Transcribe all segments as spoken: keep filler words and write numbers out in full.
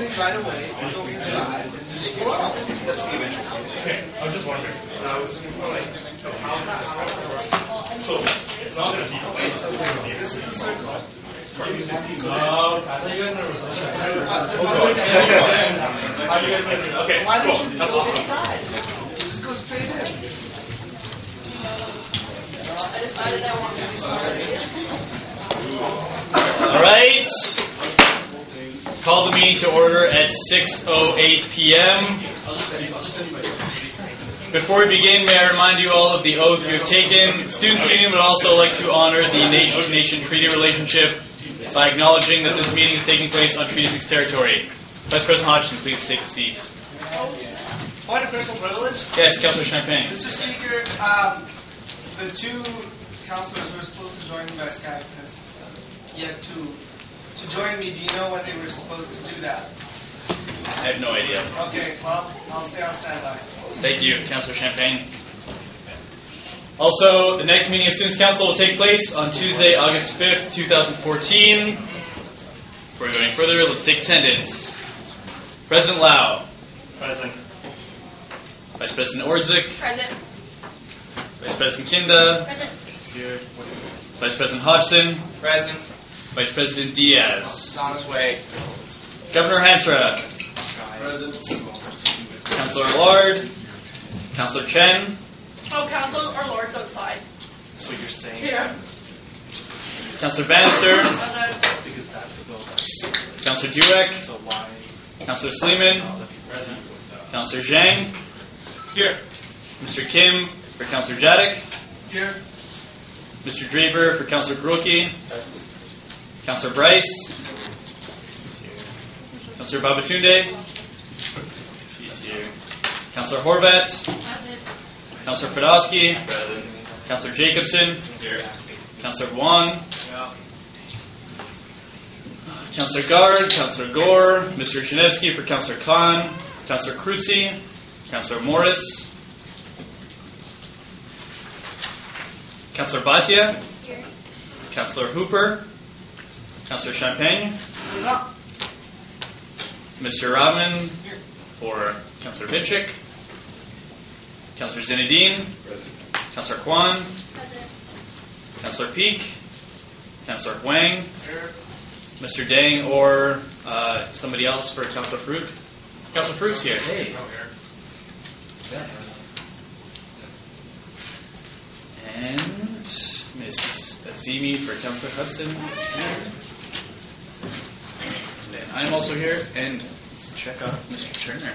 things right away. We go inside and just go out. Okay, I was just wondering. I was like, so how So it's not going to be. This is a circle. Uh, I thought you guys were. How do you guys like it? Okay, Why cool. don't you That's go awesome. inside? Just go straight in. I decided I wanted All right. Call the meeting to order at six oh eight p.m. Before we begin, may I remind you all of the oath you have taken. Students' Union would also like to honor the nation-to-nation treaty relationship by acknowledging that this meeting is taking place on Treaty six territory. Vice President Hodgson, please take a seat. Point of personal privilege. Yes, Councillor Champagne. Mister Speaker, um, the two councillors who were supposed to join me by Skype has yet to to join me. Do you know when they were supposed to do that? I have no idea. Okay, well, I'll stay on standby. Thank you, Councillor Champagne. Also, the next meeting of Students' Council will take place on Tuesday, August fifth, twenty fourteen. Before we go any further, let's take attendance. President Lau. Present. Vice President Ordzik. Present. Vice President Kinda. Present. Vice President Hodgson. Present. Vice President Diaz. On his way. Governor Hansra. Present. Councillor Lord. Councillor Chen. Oh, council or lords outside. So you're saying Yeah. Councillor Bannister. Present. because that's the bill. Councillor Dweck. So why? Councillor Sleeman. Present. Councillor Zhang. Here. Mister Kim for Councillor Jadek. Here. Mister Draper for Councillor Grocki. Councillor Bryce. Councillor Babatunde. She's here. Councillor Horvat. Present. Councillor Fedosky. Present. Councillor Jacobson. Here. Councillor Wong. Councillor Gard. Councillor Gore. Mister Chenevsky for Councillor Khan. Councillor Krutzi. Councillor Morris. Councillor Bhatia. Here. Councillor Hooper. Councillor Champagne. Mister Rahman for Councillor Vinchik. Councillor Zinedine. Councillor Kwan. Present. Councillor Peak. Councillor Huang. Here. Mister Dang or uh, somebody else for Councillor Fruit. Councillor Fruit's here. Hey. And Miss Azimi for Councillor Hudson is here. And I'm also here. And let's check out Mister Turner.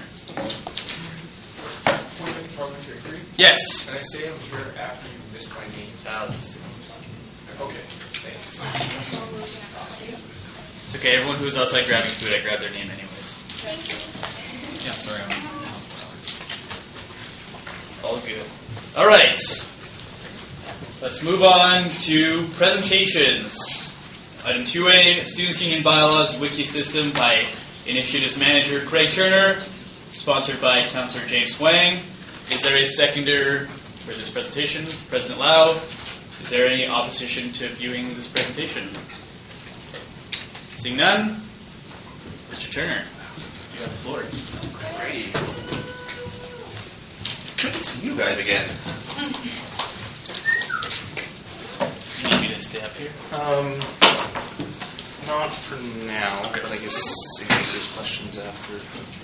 Parliamentary. Yes. Can I say I'm here after you missed my name? Okay, thanks. It's okay. Everyone who's outside grabbing food, I grab their name anyways. Yeah, sorry. I'm all good. All right. Let's move on to presentations. Item two A, Students' Union Bylaws Wiki System by Initiatives Manager Craig Turner, sponsored by Councillor James Wang. Is there a seconder for this presentation? President Lau, is there any opposition to viewing this presentation? Seeing none, Mister Turner, you have the floor. Great. Good to see you guys again. You need me to stay up here? Um, not for now, but I guess in case there's questions after.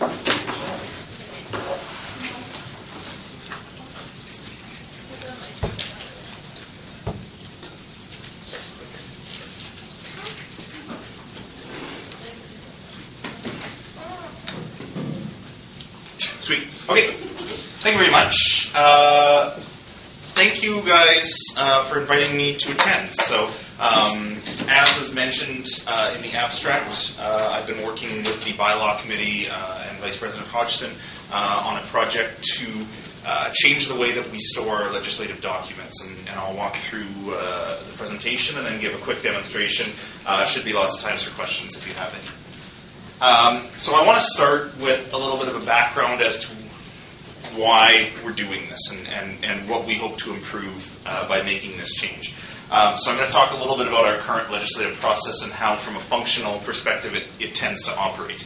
Sweet. Okay. Thank you very much. Uh, thank you guys uh, for inviting me to attend. So, um, as was mentioned uh, in the abstract, uh, I've been working with the Bylaw Committee uh, and Vice President Hodgson uh, on a project to uh, change the way that we store legislative documents. And, and I'll walk through uh, the presentation and then give a quick demonstration. Uh, should be lots of times for questions if you have any. Um, so I want to start with a little bit of a background as to why we're doing this and, and, and what we hope to improve uh, by making this change. Um, so I'm going to talk a little bit about our current legislative process and how, from a functional perspective, it, it tends to operate.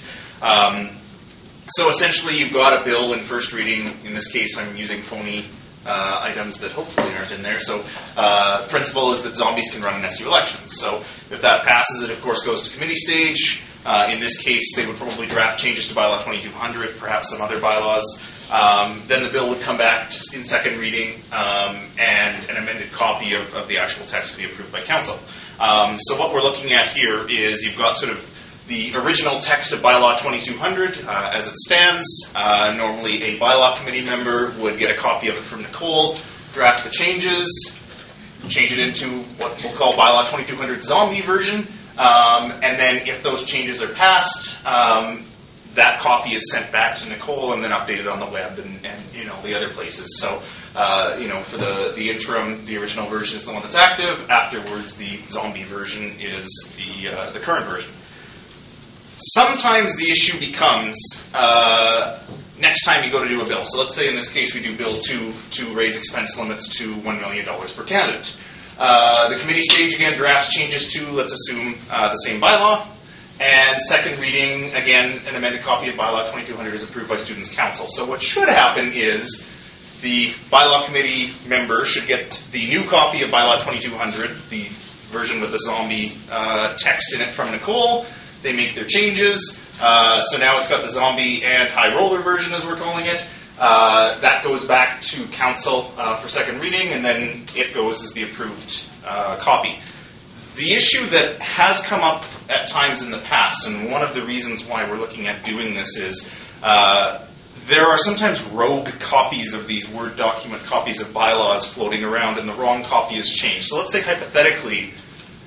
Um, so essentially, you've got a bill in first reading. In this case, I'm using phony uh, items that hopefully aren't in there. So uh, principle is that zombies can run in S U elections. So if that passes, it of course goes to committee stage. Uh, in this case, they would probably draft changes to bylaw twenty-two hundred, perhaps some other bylaws. Um, then the bill would come back to, in second reading, um, and an amended copy of, of the actual text would be approved by council. Um, so what we're looking at here is you've got sort of the original text of bylaw twenty-two hundred uh, as it stands. Uh, normally a bylaw committee member would get a copy of it from Nicole, draft the changes, change it into what we'll call bylaw twenty-two hundred zombie version, um, and then if those changes are passed, um, that copy is sent back to Nicole and then updated on the web and, and you know the other places. So uh, you know for the, the interim, the original version is the one that's active. Afterwards, the zombie version is the uh, the current version. Sometimes the issue becomes uh, next time you go to do a bill. So let's say in this case we do bill two to raise expense limits to one million dollars per candidate. Uh, the committee stage again drafts changes to, let's assume, uh, the same bylaw. And second reading, again, an amended copy of bylaw twenty-two hundred is approved by Students' Council. So what should happen is the bylaw committee member should get the new copy of bylaw twenty-two hundred, the version with the zombie uh, text in it from Nicole. They make their changes. Uh, so now it's got the zombie and high roller version, as we're calling it. Uh, that goes back to council uh, for second reading, and then it goes as the approved uh, copy. The issue that has come up at times in the past, and one of the reasons why we're looking at doing this is uh, there are sometimes rogue copies of these Word document copies of bylaws floating around, and the wrong copy is changed. So let's say hypothetically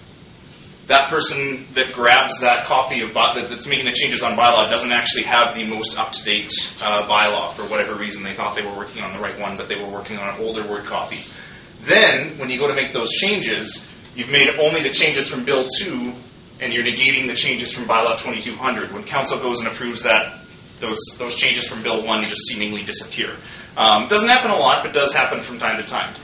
that person that grabs that copy of by- that's making the changes on bylaw doesn't actually have the most up-to-date uh, bylaw for whatever reason. They thought they were working on the right one, but they were working on an older Word copy. Then, when you go to make those changes, you've made only the changes from Bill two, and you're negating the changes from bylaw twenty-two hundred. When council goes and approves that, those those changes from Bill one just seemingly disappear. Um, doesn't happen a lot, but does happen from time to time.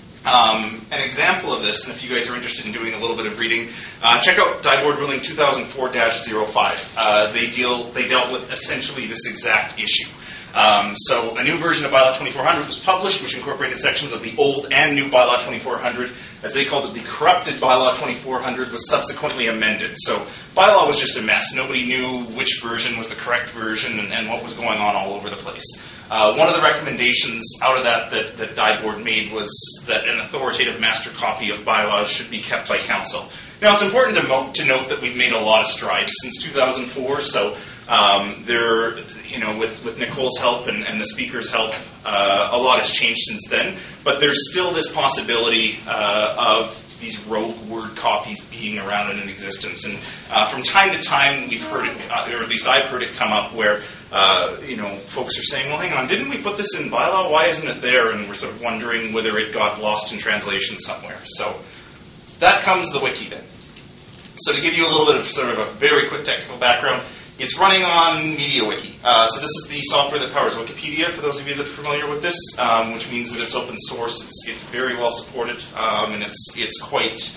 Um, an example of this, and if you guys are interested in doing a little bit of reading, uh, check out Die Board Ruling two thousand four dash oh five. Uh, they deal they dealt with essentially this exact issue. Um, so a new version of bylaw twenty-four hundred was published, which incorporated sections of the old and new bylaw twenty-four hundred. As they called it, the corrupted bylaw twenty-four hundred was subsequently amended. So bylaw was just a mess. Nobody knew which version was the correct version and, and what was going on all over the place. Uh, one of the recommendations out of that that, that Die Board made was that an authoritative master copy of bylaws should be kept by council. Now, it's important to, mo- to note that we've made a lot of strides since two thousand four, so um, there, you know, with, with Nicole's help and, and the speaker's help, uh, a lot has changed since then, but there's still this possibility uh, of these rogue Word copies being around and in existence. And uh, from time to time, we've heard it, or at least I've heard it come up where, uh, you know, folks are saying, well, hang on, didn't we put this in bylaw? Why isn't it there? And we're sort of wondering whether it got lost in translation somewhere. So that comes the wiki then. So to give you a little bit of sort of a very quick technical background, it's running on MediaWiki. Uh, so this is the software that powers Wikipedia, for those of you that are familiar with this, um, which means that it's open source. It's it's very well supported, um, and it's it's quite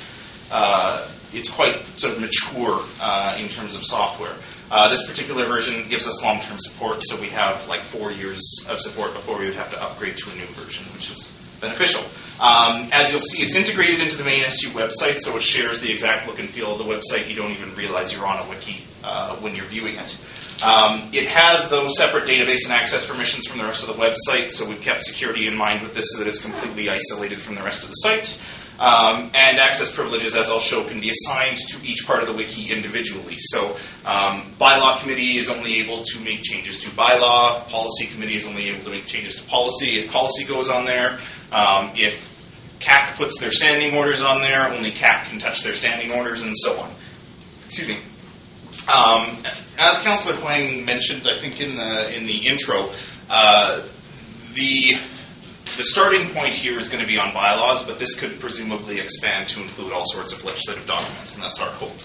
uh, it's quite sort of mature uh, in terms of software. Uh, this particular version gives us long-term support, so we have like four years of support before we would have to upgrade to a new version, which is beneficial. Um, as you'll see, it's integrated into the main S U website, so it shares the exact look and feel of the website. You don't even realize you're on a wiki uh, when you're viewing it. Um, it has those separate database and access permissions from the rest of the website, so we've kept security in mind with this so that it's completely isolated from the rest of the site. Um, and access privileges, as I'll show, can be assigned to each part of the wiki individually. So um, bylaw committee is only able to make changes to bylaw. Policy committee is only able to make changes to policy if policy goes on there. Um, if C A C puts their standing orders on there, only C A C can touch their standing orders, and so on. Excuse me. Um, as Councillor Huang mentioned, I think in the in the intro, uh, the The starting point here is going to be on bylaws, but this could presumably expand to include all sorts of legislative documents, and that's our hope.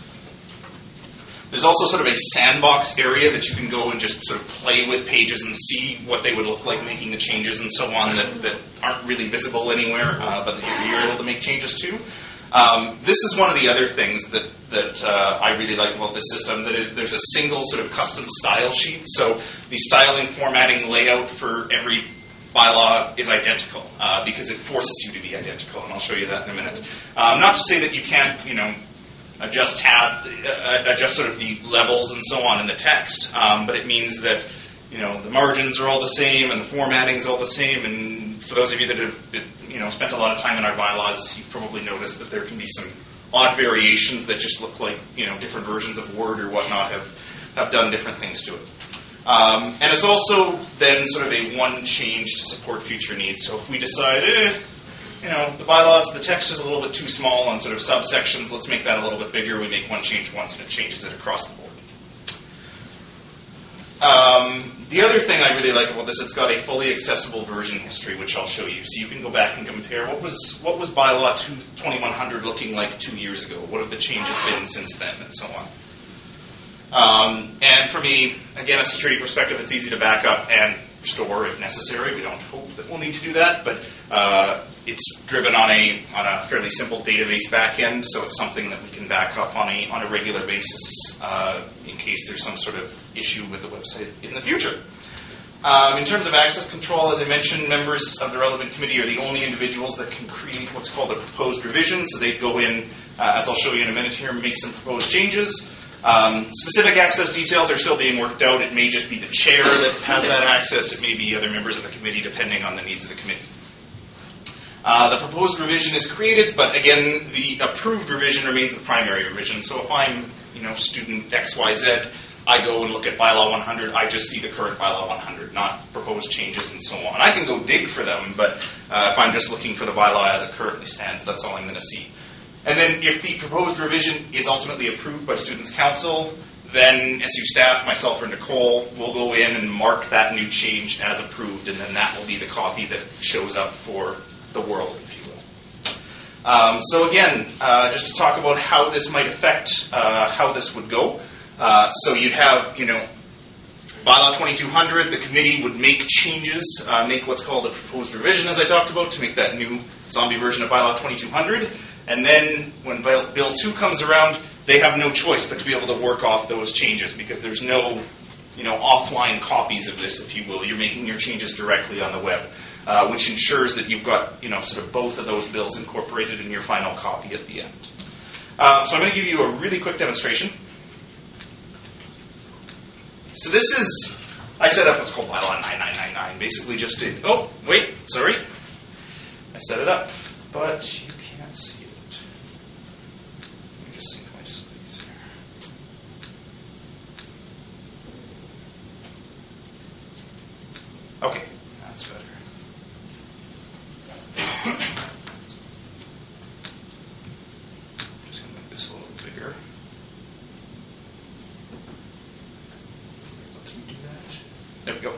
There's also sort of a sandbox area that you can go and just sort of play with pages and see what they would look like making the changes and so on that, that aren't really visible anywhere, uh, but that you're, you're able to make changes to. Um, this is one of the other things that, that uh, I really like about this system, that is, there's a single sort of custom style sheet. So the styling, formatting, layout for every bylaw is identical uh, because it forces you to be identical, and I'll show you that in a minute. Um, not to say that you can't, you know, adjust tab, uh, adjust sort of the levels and so on in the text, um, but it means that, you know, the margins are all the same and the formatting is all the same. And for those of you that have, you know, spent a lot of time in our bylaws, you've probably noticed that there can be some odd variations that just look like, you know, different versions of Word or whatnot have, have done different things to it. Um, and it's also then sort of a one change to support future needs. So if we decide, eh, you know, the bylaws, the text is a little bit too small on sort of subsections, let's make that a little bit bigger. We make one change once and it changes it across the board. Um, the other thing I really like about this, it's got a fully accessible version history, which I'll show you. So you can go back and compare what was what was bylaw twenty-one hundred looking like two years ago. What have the changes been since then, and so on. Um, and from a, again, a security perspective, it's easy to back up and restore if necessary. We don't hope that we'll need to do that, but uh, it's driven on a on a fairly simple database backend, so it's something that we can back up on a on a regular basis uh, in case there's some sort of issue with the website in the future. Um, in terms of access control, as I mentioned, members of the relevant committee are the only individuals that can create what's called a proposed revision. So they go in, uh, as I'll show you in a minute here, make some proposed changes. Um, specific access details are still being worked out. It may just be the chair that has that access. It may be other members of the committee, depending on the needs of the committee. Uh, the proposed revision is created, but again, the approved revision remains the primary revision. So if I'm, you know, student X Y Z, I go and look at bylaw one hundred. I just see the current bylaw one hundred, not proposed changes and so on. I can go dig for them, but uh, if I'm just looking for the bylaw as it currently stands, that's all I'm going to see. And then if the proposed revision is ultimately approved by Students' Council, then S U staff, myself or Nicole, will go in and mark that new change as approved, and then that will be the copy that shows up for the world, if you will. Um, so again, uh, just to talk about how this might affect uh, how this would go. Uh, so you'd have, you know, bylaw twenty-two hundred, the committee would make changes, uh, make what's called a proposed revision, as I talked about, to make that new zombie version of bylaw twenty-two hundred. And then when Bill two comes around, they have no choice but to be able to work off those changes, because there's no, you know, offline copies of this, if you will. You're making your changes directly on the web, uh, which ensures that you've got, you know, sort of both of those bills incorporated in your final copy at the end. Uh, so I'm going to give you a really quick demonstration. So this is, I set up what's called bylaw nine nine nine nine, basically just to, oh, wait, sorry. I set it up, but you can't see it. Let me just sync my displays here. Okay, that's better. Just going to make this a little bigger. There we go.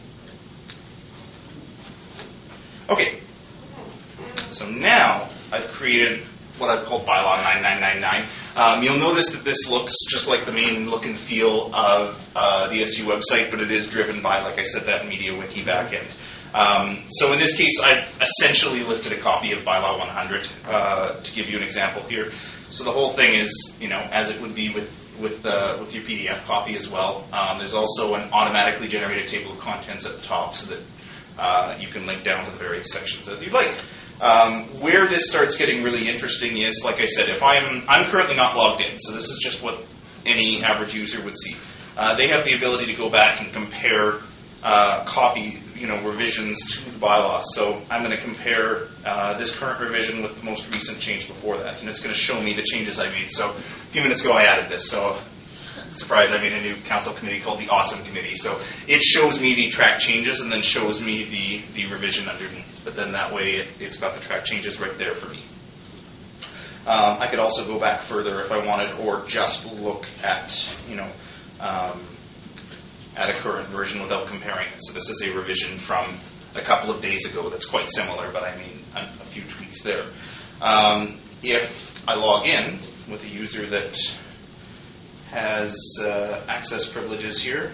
Okay. So now I've created what I've called bylaw nine nine nine nine. Um, you'll notice that this looks just like the main look and feel of uh, the S U website, but it is driven by, like I said, that MediaWiki backend. Um, so in this case, I've essentially lifted a copy of bylaw one hundred uh, to give you an example here. So the whole thing is, you know, as it would be with with uh, with your P D F copy as well. Um, there's also an automatically generated table of contents at the top, so that uh, you can link down to the various sections as you'd like. Um, where this starts getting really interesting is, like I said, if I'm I'm currently not logged in, so this is just what any average user would see. Uh, they have the ability to go back and compare uh, copy, you know, revisions to the bylaw. So I'm going to compare uh, this current revision with the most recent change before that, and it's going to show me the changes I made. So a few minutes ago I added this, so surprise, I made a new council committee called the Awesome Committee. So it shows me the track changes and then shows me the, the revision underneath. But then that way it, it's got the track changes right there for me. Um, I could also go back further if I wanted, or just look at, you know, um, at a current version without comparing it. So this is a revision from a couple of days ago that's quite similar, but I mean a, a few tweaks there. Um, if I log in with a user that has uh, access privileges here,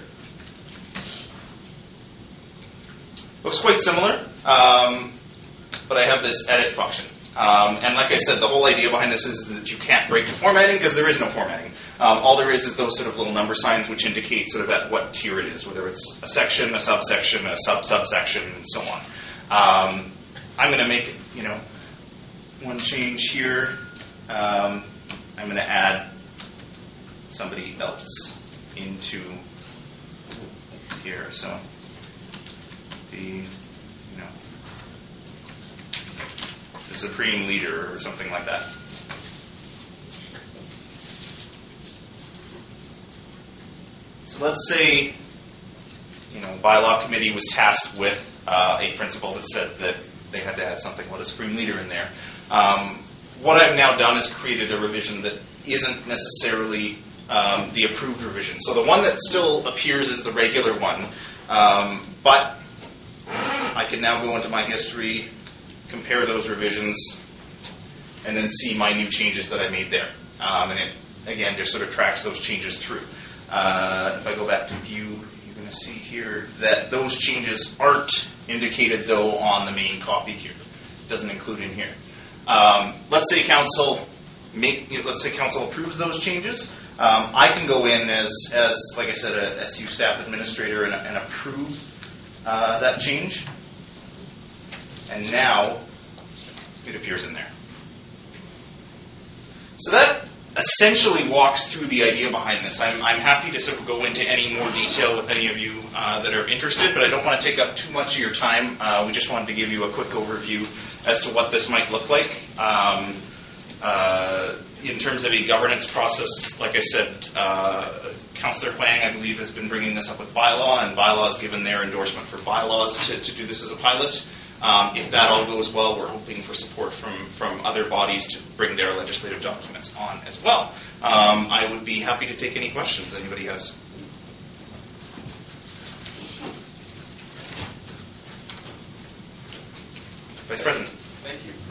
looks quite similar, um, but I have this edit function. Um, and like I said, the whole idea behind this is that you can't break the formatting because there is no formatting. Um, all there is is those sort of little number signs which indicate sort of at what tier it is, whether it's a section, a subsection, a sub-subsection, and so on. Um, I'm going to make, you know, one change here. Um, I'm going to add somebody else into here. So the, you know, the supreme leader or something like that. So let's say, you know, bylaw committee was tasked with uh, a principle that said that they had to add something with a supreme leader in there. Um, what I've now done is created a revision that isn't necessarily um, the approved revision. So the one that still appears is the regular one, um, but I can now go into my history, compare those revisions, and then see my new changes that I made there. Um, and it, again, just sort of tracks those changes through. Uh, if I go back to view, you're going to see here that those changes aren't indicated, though, on the main copy here. It doesn't include in here. Um, let's say council make, you know, let's say council approves those changes. Um, I can go in as, as like I said, a S U staff administrator and, and approve uh, that change. And now it appears in there. So that essentially walks through the idea behind this. I'm, I'm happy to sort of go into any more detail with any of you uh, that are interested, but I don't want to take up too much of your time. Uh, we just wanted to give you a quick overview as to what this might look like. Um, uh, in terms of a governance process, like I said, uh, Councillor Huang, I believe, has been bringing this up with bylaw, and bylaw has given their endorsement for bylaws to, to do this as a pilot. Um, if that all goes well, we're hoping for support from, from other bodies to bring their legislative documents on as well. Um, I would be happy to take any questions anybody has. Vice President. Thank you.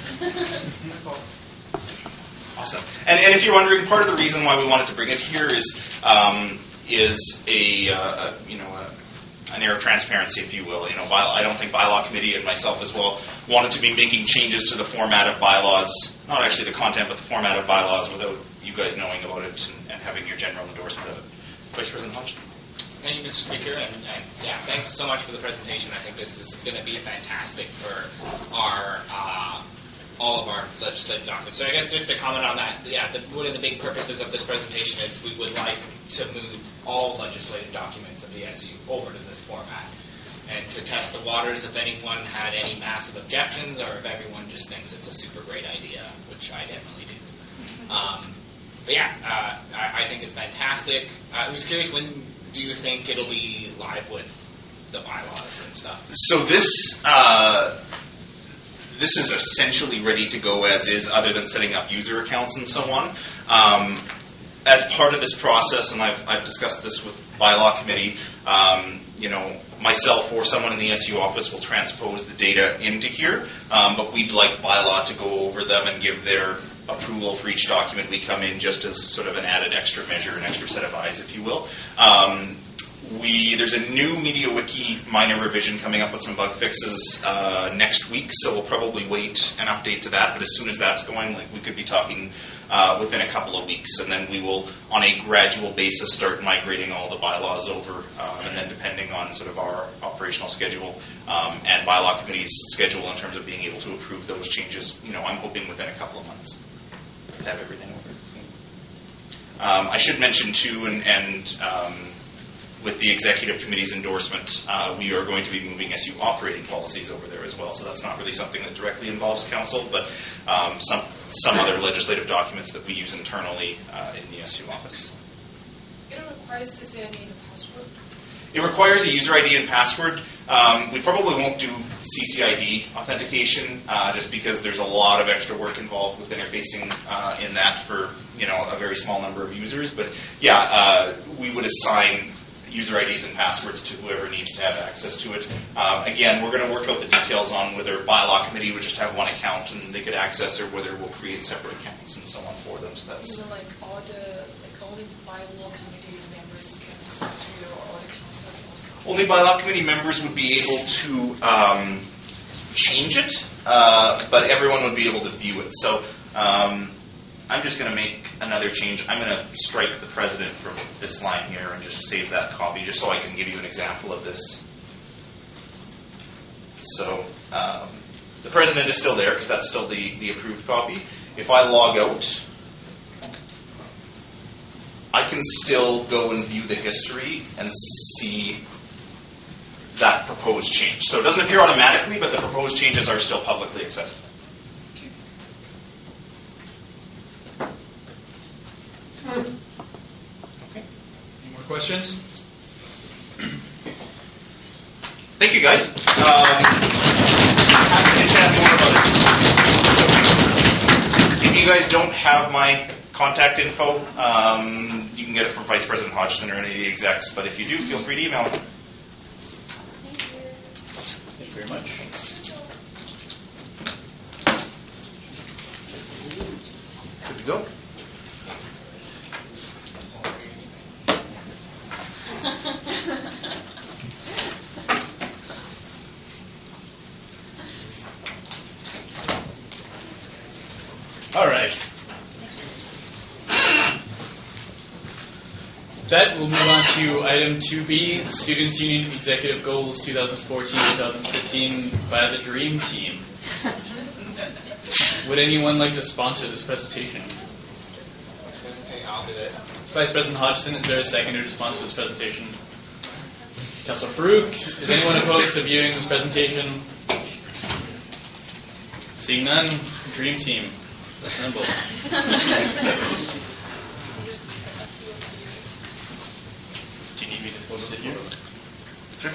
Awesome. And, and if you're wondering, part of the reason why we wanted to bring it here is um, is a, uh, a you know a, an air of transparency, if you will. You know, by, I don't think bylaw committee and myself as well wanted to be making changes to the format of bylaws, not actually the content, but the format of bylaws, without you guys knowing about it and, and having your general endorsement of it. Vice President Hodge. Thank you, Mister Speaker, and, and yeah, thanks so much for the presentation. I think this is going to be fantastic for our uh, all of our legislative documents. So I guess just to comment on that, yeah, the, one of the big purposes of this presentation is we would like to move all legislative documents of the S U over to this format, and to test the waters if anyone had any massive objections or if everyone just thinks it's a super great idea, which I definitely do. Um, but yeah, uh, I, I think it's fantastic. Uh, I was curious, when do you think it'll be live with the bylaws and stuff? So this uh, this is essentially ready to go as is, other than setting up user accounts and so on. Um, as part of this process, and I've, I've discussed this with bylaw committee, um, you know, myself or someone in the S U office will transpose the data into here, um, but we'd like bylaw to go over them and give their approval for each document we come in, just as sort of an added extra measure, an extra set of eyes, if you will. Um, we there's a new MediaWiki minor revision coming up with some bug fixes uh, next week, so we'll probably wait an update to that. But as soon as that's going, like we could be talking uh, within a couple of weeks, and then we will, on a gradual basis, start migrating all the bylaws over, um, and then depending on sort of our operational schedule um, and bylaw committee's schedule in terms of being able to approve those changes, you know, I'm hoping within a couple of months to have everything over. Um, I should mention too, and, and um, with the executive committee's endorsement, uh, we are going to be moving S U operating policies over there as well. So that's not really something that directly involves council, but um, some some other legislative documents that we use internally uh, in the S U office. It requires to say I need a password. It requires a user I D and password. Um, we probably won't do C C I D authentication uh, just because there's a lot of extra work involved with interfacing uh, in that for, you know, a very small number of users. But yeah, uh, we would assign user I Ds and passwords to whoever needs to have access to it. Um, again, we're going to work out the details on whether bylaw committee would just have one account and they could access, or whether we'll create separate accounts and so on for them. So that's you know, like all the like only bylaw committee members can access to, or all the councillors also. Only bylaw committee members would be able to um, change it, uh, but everyone would be able to view it. So um, I'm just going to make another change. I'm going to strike the president from this line here and just save that copy, just so I can give you an example of this. So um, the president is still there because that's still the, the approved copy. If I log out, I can still go and view the history and see that proposed change. So it doesn't appear automatically, but the proposed changes are still publicly accessible. Okay. Any more questions? Thank you, guys. Um, happy to chat more about it. If you guys don't have my contact info, um, you can get it from Vice President Hodgson or any of the execs, but if you do, feel free to email me. Thank you very much. Good to go. All right. That we'll move on to item two B, Students Union Executive Goals twenty fourteen to twenty fifteen by the Dream Team. Would anyone like to sponsor this presentation? I'll do it. Vice President Hodgson, is there a seconder to sponsor this presentation? Councillor Farouk, is anyone opposed to viewing this presentation? Seeing none, Dream Team, assemble. Do you need me to post it here? Sure.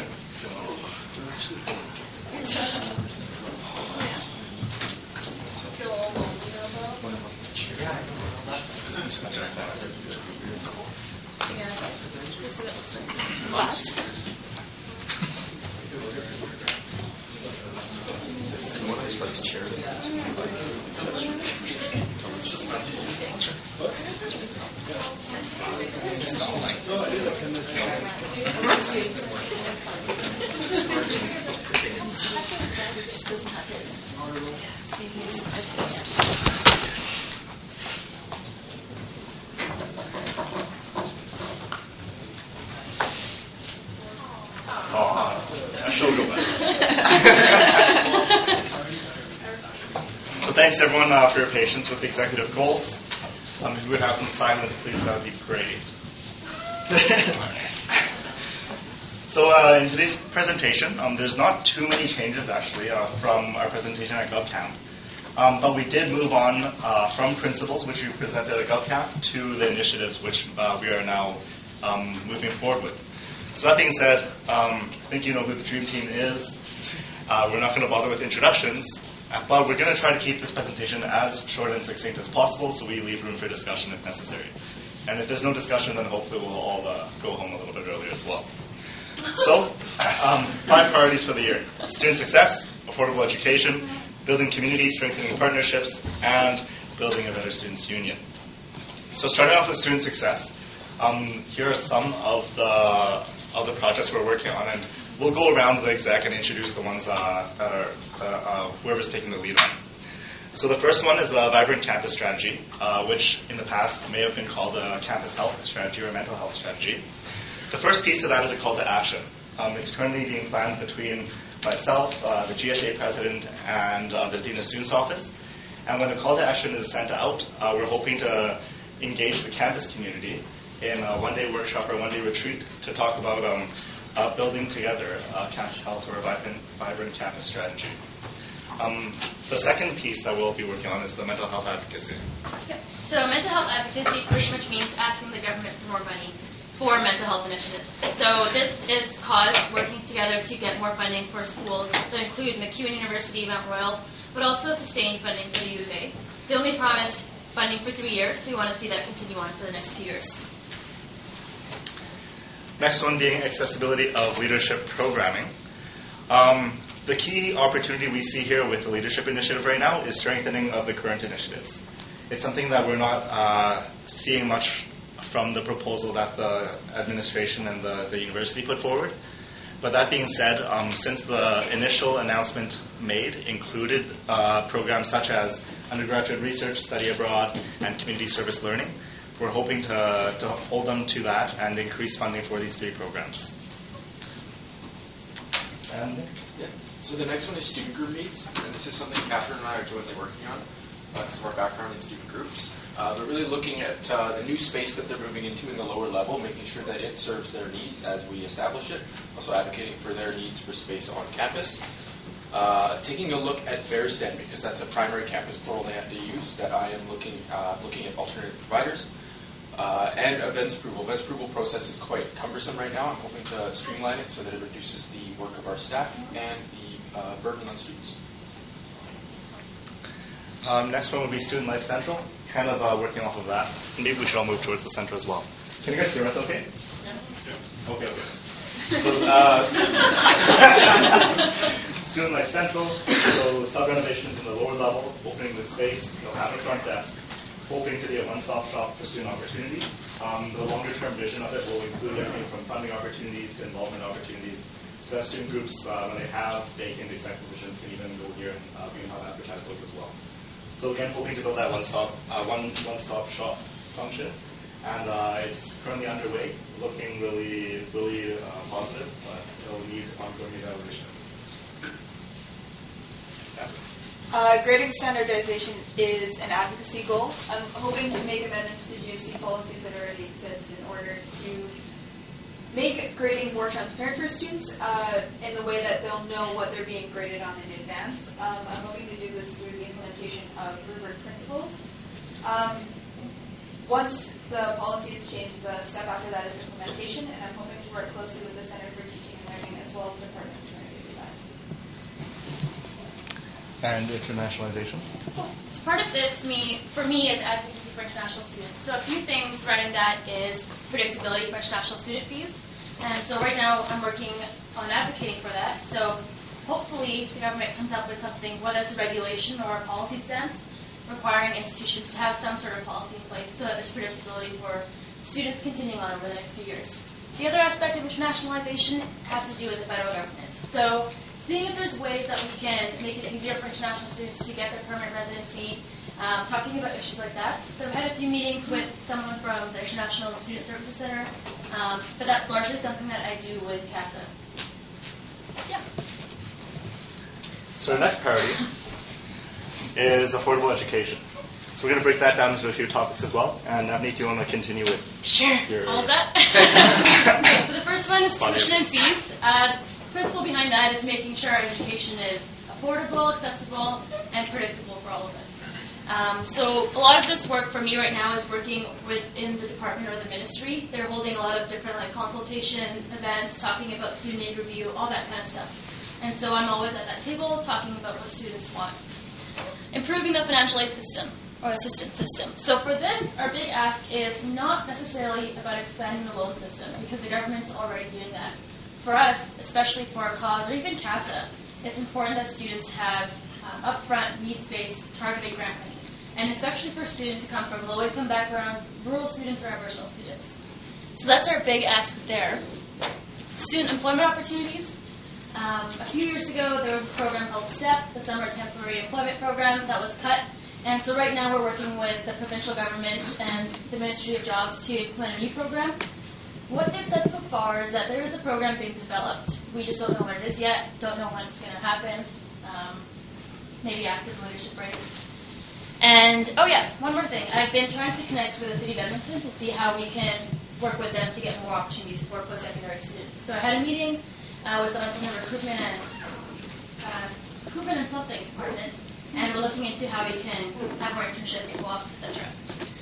So thanks everyone uh, for your patience with the executive goals. Um, if we would have some silence, please, that would be great. So uh, in today's presentation, um, there's not too many changes actually uh, from our presentation at GovCamp. Um, but we did move on uh, from principles, which we presented at GovCamp, to the initiatives which uh, we are now um, moving forward with. So that being said, um, I think you know who the Dream Team is. Uh, we're not going to bother with introductions, uh, but we're going to try to keep this presentation as short and succinct as possible so we leave room for discussion if necessary. And if there's no discussion, then hopefully we'll all uh, go home a little bit earlier as well. So, um, five priorities for the year: student success, affordable education, building community, strengthening partnerships, and building a better students' union. So starting off with student success, um, here are some of the of the projects we're working on, and we'll go around the exec and introduce the ones uh, that are uh, uh, whoever's taking the lead on. So the first one is the Vibrant Campus Strategy, uh, which in the past may have been called a campus health strategy or mental health strategy. The first piece of that is a call to action. Um, it's currently being planned between myself, uh, the G S A president, and uh, the Dean of Students Office. And when the call to action is sent out, uh, we're hoping to engage the campus community in a one-day workshop or one-day retreat to talk about um, uh, building together uh, campus health or a vibrant, vibrant campus strategy. Um, the second piece that we'll be working on is the mental health advocacy. Yep. So mental health advocacy pretty much means asking the government for more money for mental health initiatives. So this is cause working together to get more funding for schools that include MacEwan University, Mount Royal, but also sustained funding for the U of A. They only promised funding for three years, so we want to see that continue on for the next few years. Next one being accessibility of leadership programming. Um, the key opportunity we see here with the leadership initiative right now is strengthening of the current initiatives. It's something that we're not uh, seeing much from the proposal that the administration and the, the university put forward. But that being said, um, since the initial announcement made included uh, programs such as undergraduate research, study abroad, and community service learning, we're hoping to, to hold them to that and increase funding for these three programs. And yeah. So the next one is student group meets, and this is something Catherine and I are jointly working on because of our background in student groups. Uh, they're really looking at uh, the new space that they're moving into in the lower level, making sure that it serves their needs as we establish it, also advocating for their needs for space on campus. Uh, taking a look at FairSTEM, because that's a primary campus portal they have to use, that I am looking uh, looking at alternative providers. Uh, and events approval. Events approval process is quite cumbersome right now. I'm hoping to streamline it so that it reduces the work of our staff and the uh, burden on students. Um, next one will be Student Life Central, kind of uh, working off of that. Maybe we should all move towards the center as well. Can you guys hear us okay? Yeah. Okay, okay. So, uh, Student Life Central, so sub-renovations in the lower level, opening the space, they'll have a front desk, hoping to be a one-stop shop for student opportunities. Um, the longer-term vision of it will include everything from funding opportunities to involvement opportunities. So that student groups, uh, when they have vacant exec positions, can even go here and uh, we can help advertise those as well. So again, hoping to build that one-stop uh, one one-stop shop function, and uh, it's currently underway, looking really really uh, positive, but it'll need ongoing evaluation. Yeah. Uh, grading standardization is an advocacy goal. I'm hoping to make amendments to G F C policies that already exist in order to make grading more transparent for students uh, in the way that they'll know what they're being graded on in advance. Um, I'm hoping to do this through the implementation of rubric principles. Um, once the policy is changed, the step after that is implementation, and I'm hoping to work closely with the Center for Teaching and Learning as well as departments in order to do that. And internationalization? So part of this, me, for me, is advocacy for international students. So a few things surrounding that is predictability for international student fees. And so right now I'm working on advocating for that. So hopefully the government comes up with something, whether it's a regulation or a policy stance, requiring institutions to have some sort of policy in place so that there's predictability for students continuing on over the next few years. The other aspect of internationalization has to do with the federal government. So seeing if there's ways that we can make it easier for international students to get their permanent residency, um, talking about issues like that. So I've had a few meetings with someone from the International Student Services Center, um, but that's largely something that I do with CASA. Yeah. So our next priority is affordable education. So we're going to break that down into a few topics as well. And Navneet, do you want to continue with sure. your... all of that? Okay, so the first one is tuition and fees. Uh, the principle behind that is making sure our education is affordable, accessible, and predictable for all of us. Um, so a lot of this work for me right now is working within the department or the ministry. They're holding a lot of different like consultation events, talking about student aid review, all that kind of stuff. And so I'm always at that table talking about what students want. Improving the financial aid system or assistance system. So for this, our big ask is not necessarily about expanding the loan system because the government's already doing that. For us, especially for our cause or even CASA, it's important that students have um, upfront, needs-based, targeted grant money. And especially for students who come from low-income backgrounds, rural students, or Aboriginal students. So that's our big ask there. Student employment opportunities. Um, a few years ago, there was this program called STEP, the Summer Temporary Employment Program, that was cut. And so right now we're working with the provincial government and the Ministry of Jobs to implement a new program. What they've said so far is that there is a program being developed. We just don't know what it is yet, don't know when it's going to happen, um, maybe after the leadership break. And, oh yeah, one more thing. I've been trying to connect with the City of Edmonton to see how we can work with them to get more opportunities for post-secondary students. So I had a meeting uh, with someone from the recruitment and uh, recruitment and something department, and we're looking into how we can have more internships, co-ops, et cetera.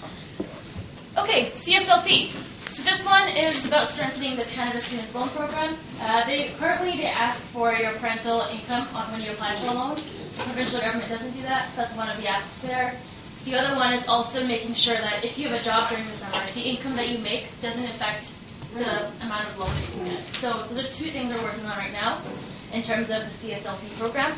Okay, C S L P. So this one is about strengthening the Canada Students Loan Program. Uh, they currently they ask for your parental income on when you apply for a loan. The provincial government doesn't do that, so that's one of the asks there. The other one is also making sure that if you have a job during the summer, the income that you make doesn't affect the amount of loans that you get. So those are two things we're working on right now in terms of the C S L P program.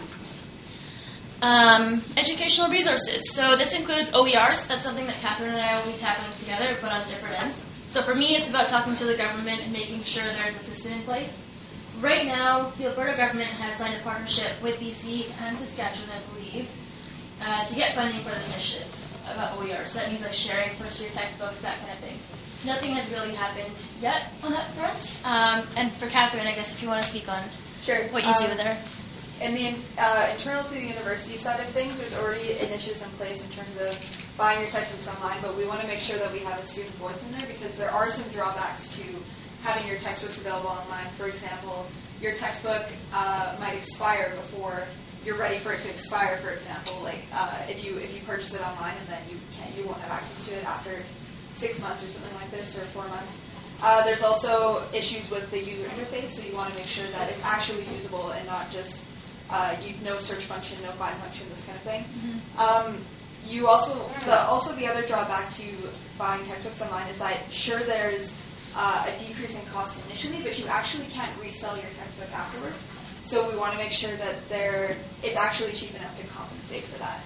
Um, educational resources. So this includes O E Rs. That's something that Catherine and I will be tackling together, but on different ends. So for me, it's about talking to the government and making sure there's a system in place. right now, the Alberta government has signed a partnership with B C and Saskatchewan, I believe, uh, to get funding for this initiative about O E R. So that means like sharing first-year textbooks, that kind of thing. Nothing has really happened yet on that front. Um, and for Catherine, I guess if you want to speak on Sure. what you um, do there. In the uh, internal to the university side of things, there's already initiatives in place in terms of buying your textbooks online, but we want to make sure that we have a student voice in there because there are some drawbacks to having your textbooks available online. For example, your textbook uh, might expire before you're ready for it to expire. For example, like uh, if you if you purchase it online and then you can't, you won't have access to it after six months or something like this, or four months. Uh, there's also issues with the user interface, so you want to make sure that it's actually usable and not just uh, you, no search function, no find function, this kind of thing. Mm-hmm. Um, you also the also the other drawback to buying textbooks online is that sure there's uh, a decrease in cost initially, but you actually can't resell your textbook afterwards. So we want to make sure that they're it's actually cheap enough to compensate for that.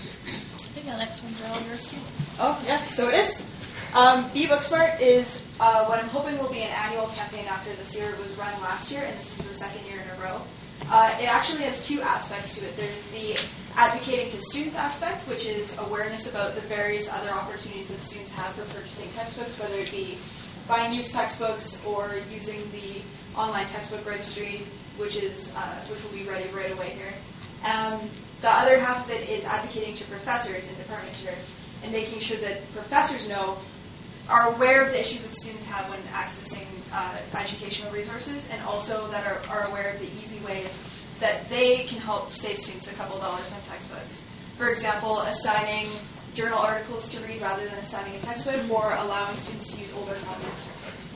I think the next ones are all yours too. Oh yeah, so it is. Um, eBookSmart is uh, what I'm hoping will be an annual campaign after this year. It was run last year, and this is the second year in a row. Uh, it actually has two aspects to it. There's the advocating to students aspect, which is awareness about the various other opportunities that students have for purchasing textbooks, whether it be buying used textbooks or using the online textbook registry, which is uh, which will be ready right away here. Um, the other half of it is advocating to professors and department chairs and making sure that professors know are aware of the issues that students have when accessing uh, educational resources, and also that are, are aware of the easy ways that they can help save students a couple dollars on textbooks. For example, assigning journal articles to read rather than assigning a textbook, or allowing students to use older copies of textbooks.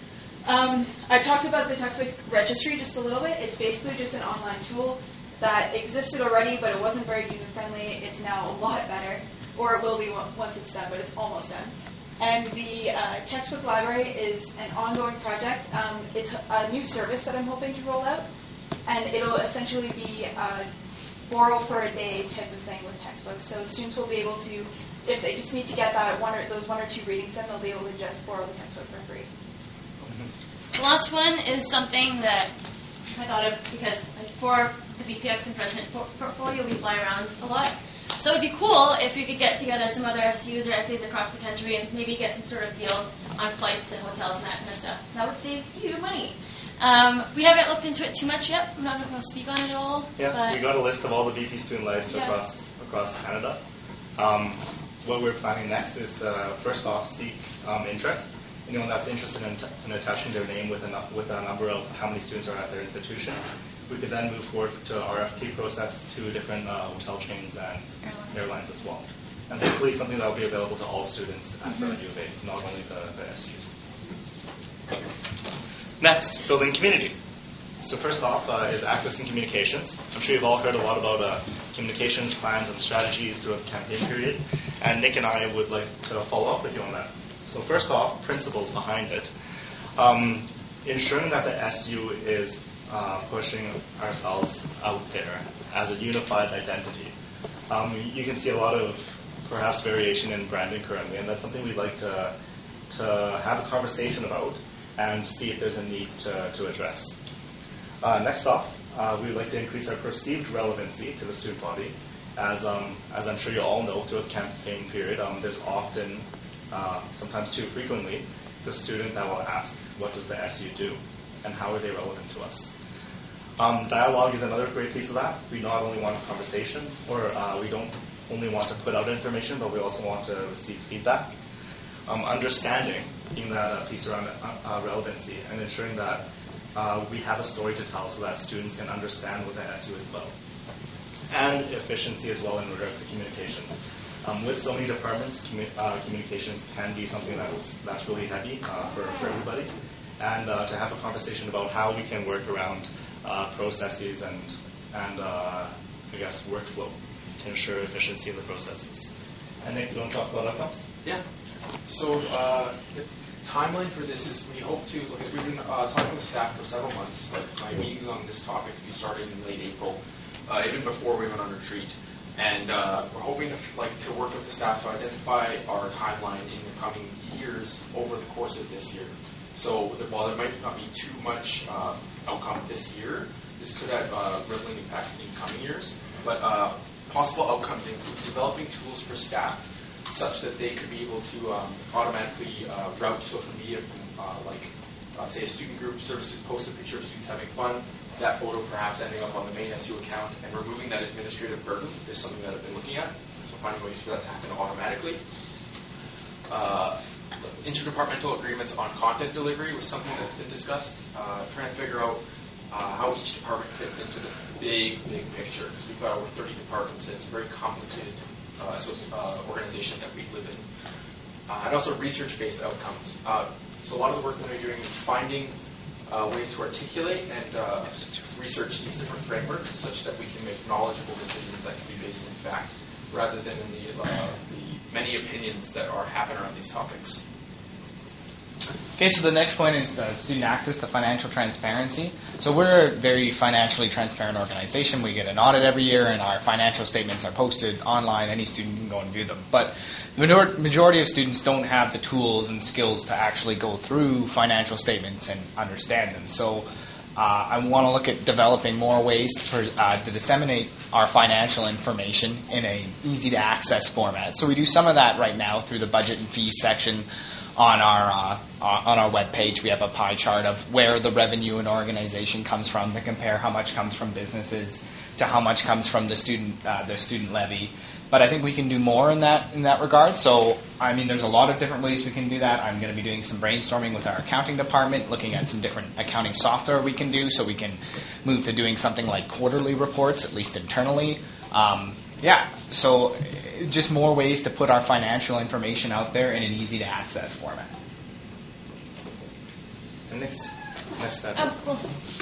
Um, I talked about the textbook registry just a little bit. It's basically just an online tool that existed already, but it wasn't very user-friendly. It's now a lot better, or it will be once it's done, but it's almost done. And the uh, textbook library is an ongoing project. Um, it's a new service that I'm hoping to roll out, and it'll essentially be a borrow for a day type of thing with textbooks. So students will be able to, if they just need to get that one or those one or two readings in, they'll be able to just borrow the textbook for free. The last one is something that I thought of because for the B P X and President portfolio, we fly around a lot. So it would be cool if we could get together some other S Us or S As across the country and maybe get some sort of deal on flights and hotels and that kind of stuff. That would save you money. Um, we haven't looked into it too much yet. I'm not going to speak on it at all. Yeah, but we got a list of all the B P student lives yeah. across across Canada. Um, what we're planning next is to first off seek um, interest. Anyone that's interested in, t- in attaching their name with a, with a number of how many students are at their institution. We could then move forward to R F P process to different uh, hotel chains and airlines. airlines as well. And hopefully something that will be available to all students at mm-hmm. the U of A, not only the, the S Us. Next, building community. So first off uh, is accessing communications. I'm sure you've all heard a lot about uh, communications plans and strategies throughout the campaign period, and Nick and I would like to follow up with you on that. So first off, principles behind it. Um, ensuring that the S U is uh, pushing ourselves out there as a unified identity. Um, you can see a lot of perhaps variation in branding currently, and that's something we'd like to to have a conversation about and see if there's a need to, to address. Uh, next off, uh, we would like to increase our perceived relevancy to the student body. As um, as I'm sure you all know, throughout the campaign period, um, there's often, uh, sometimes too frequently, the student that will ask, what does the S U do? And how are they relevant to us? Um, dialogue is another great piece of that. We not only want a conversation, or uh, we don't only want to put out information, but we also want to receive feedback. Um, understanding, being that uh, piece around uh, relevancy, and ensuring that uh, we have a story to tell so that students can understand what the S U is about. And efficiency as well in regards to communications. Um, with so many departments, commu- uh, communications can be something that's that's really heavy uh, for, for everybody. And uh, to have a conversation about how we can work around uh, processes and, and uh, I guess, workflow to ensure efficiency in the processes. And Nick, you want to talk about outcomes? Yeah. So uh, the timeline for this is we hope to, because we've been uh, talking with staff for several months, like my meetings on this topic, we started in late April, uh, even before we went on retreat. And uh, we're hoping to like to work with the staff to identify our timeline in the coming years over the course of this year. So the, while there might not be too much uh, outcome this year, this could have uh, rippling impacts in coming years. But uh, possible outcomes include developing tools for staff such that they could be able to um, automatically uh, route social media from, uh, like, uh, say, a student group services posts a picture of students having fun, that photo perhaps ending up on the main S U account, and removing that administrative burden is something that I've been looking at. So finding ways for that to happen automatically. Uh, interdepartmental agreements on content delivery was something that's been discussed. Uh, trying to figure out uh, how each department fits into the big, big picture. Because we've got over thirty departments, and it's a very complicated uh, so, uh, organization that we live in. Uh, and also research-based outcomes. Uh, so a lot of the work that we're doing is finding uh, ways to articulate and uh, research these different frameworks such that we can make knowledgeable decisions that can be based in fact, rather than in the, uh, the many opinions that are happening around these topics. Okay, so the next point is uh, student access to financial transparency. So we're a very financially transparent organization. We get an audit every year, and our financial statements are posted online. Any student can go and view them. But the majority of students don't have the tools and skills to actually go through financial statements and understand them. So uh, I want to look at developing more ways to, uh, to disseminate our financial information in an easy-to-access format. So we do some of that right now through the budget and fees section on our uh, on our webpage. We have a pie chart of where the revenue in organization comes from to compare how much comes from businesses to how much comes from the student uh, the student levy. But I think we can do more in that in that regard. So I mean, there's a lot of different ways we can do that. I'm going to be doing some brainstorming with our accounting department, looking at some different accounting software we can do, so we can move to doing something like quarterly reports, at least internally. Um, Yeah, so just more ways to put our financial information out there in an easy-to-access format. And next, next step. Oh, cool.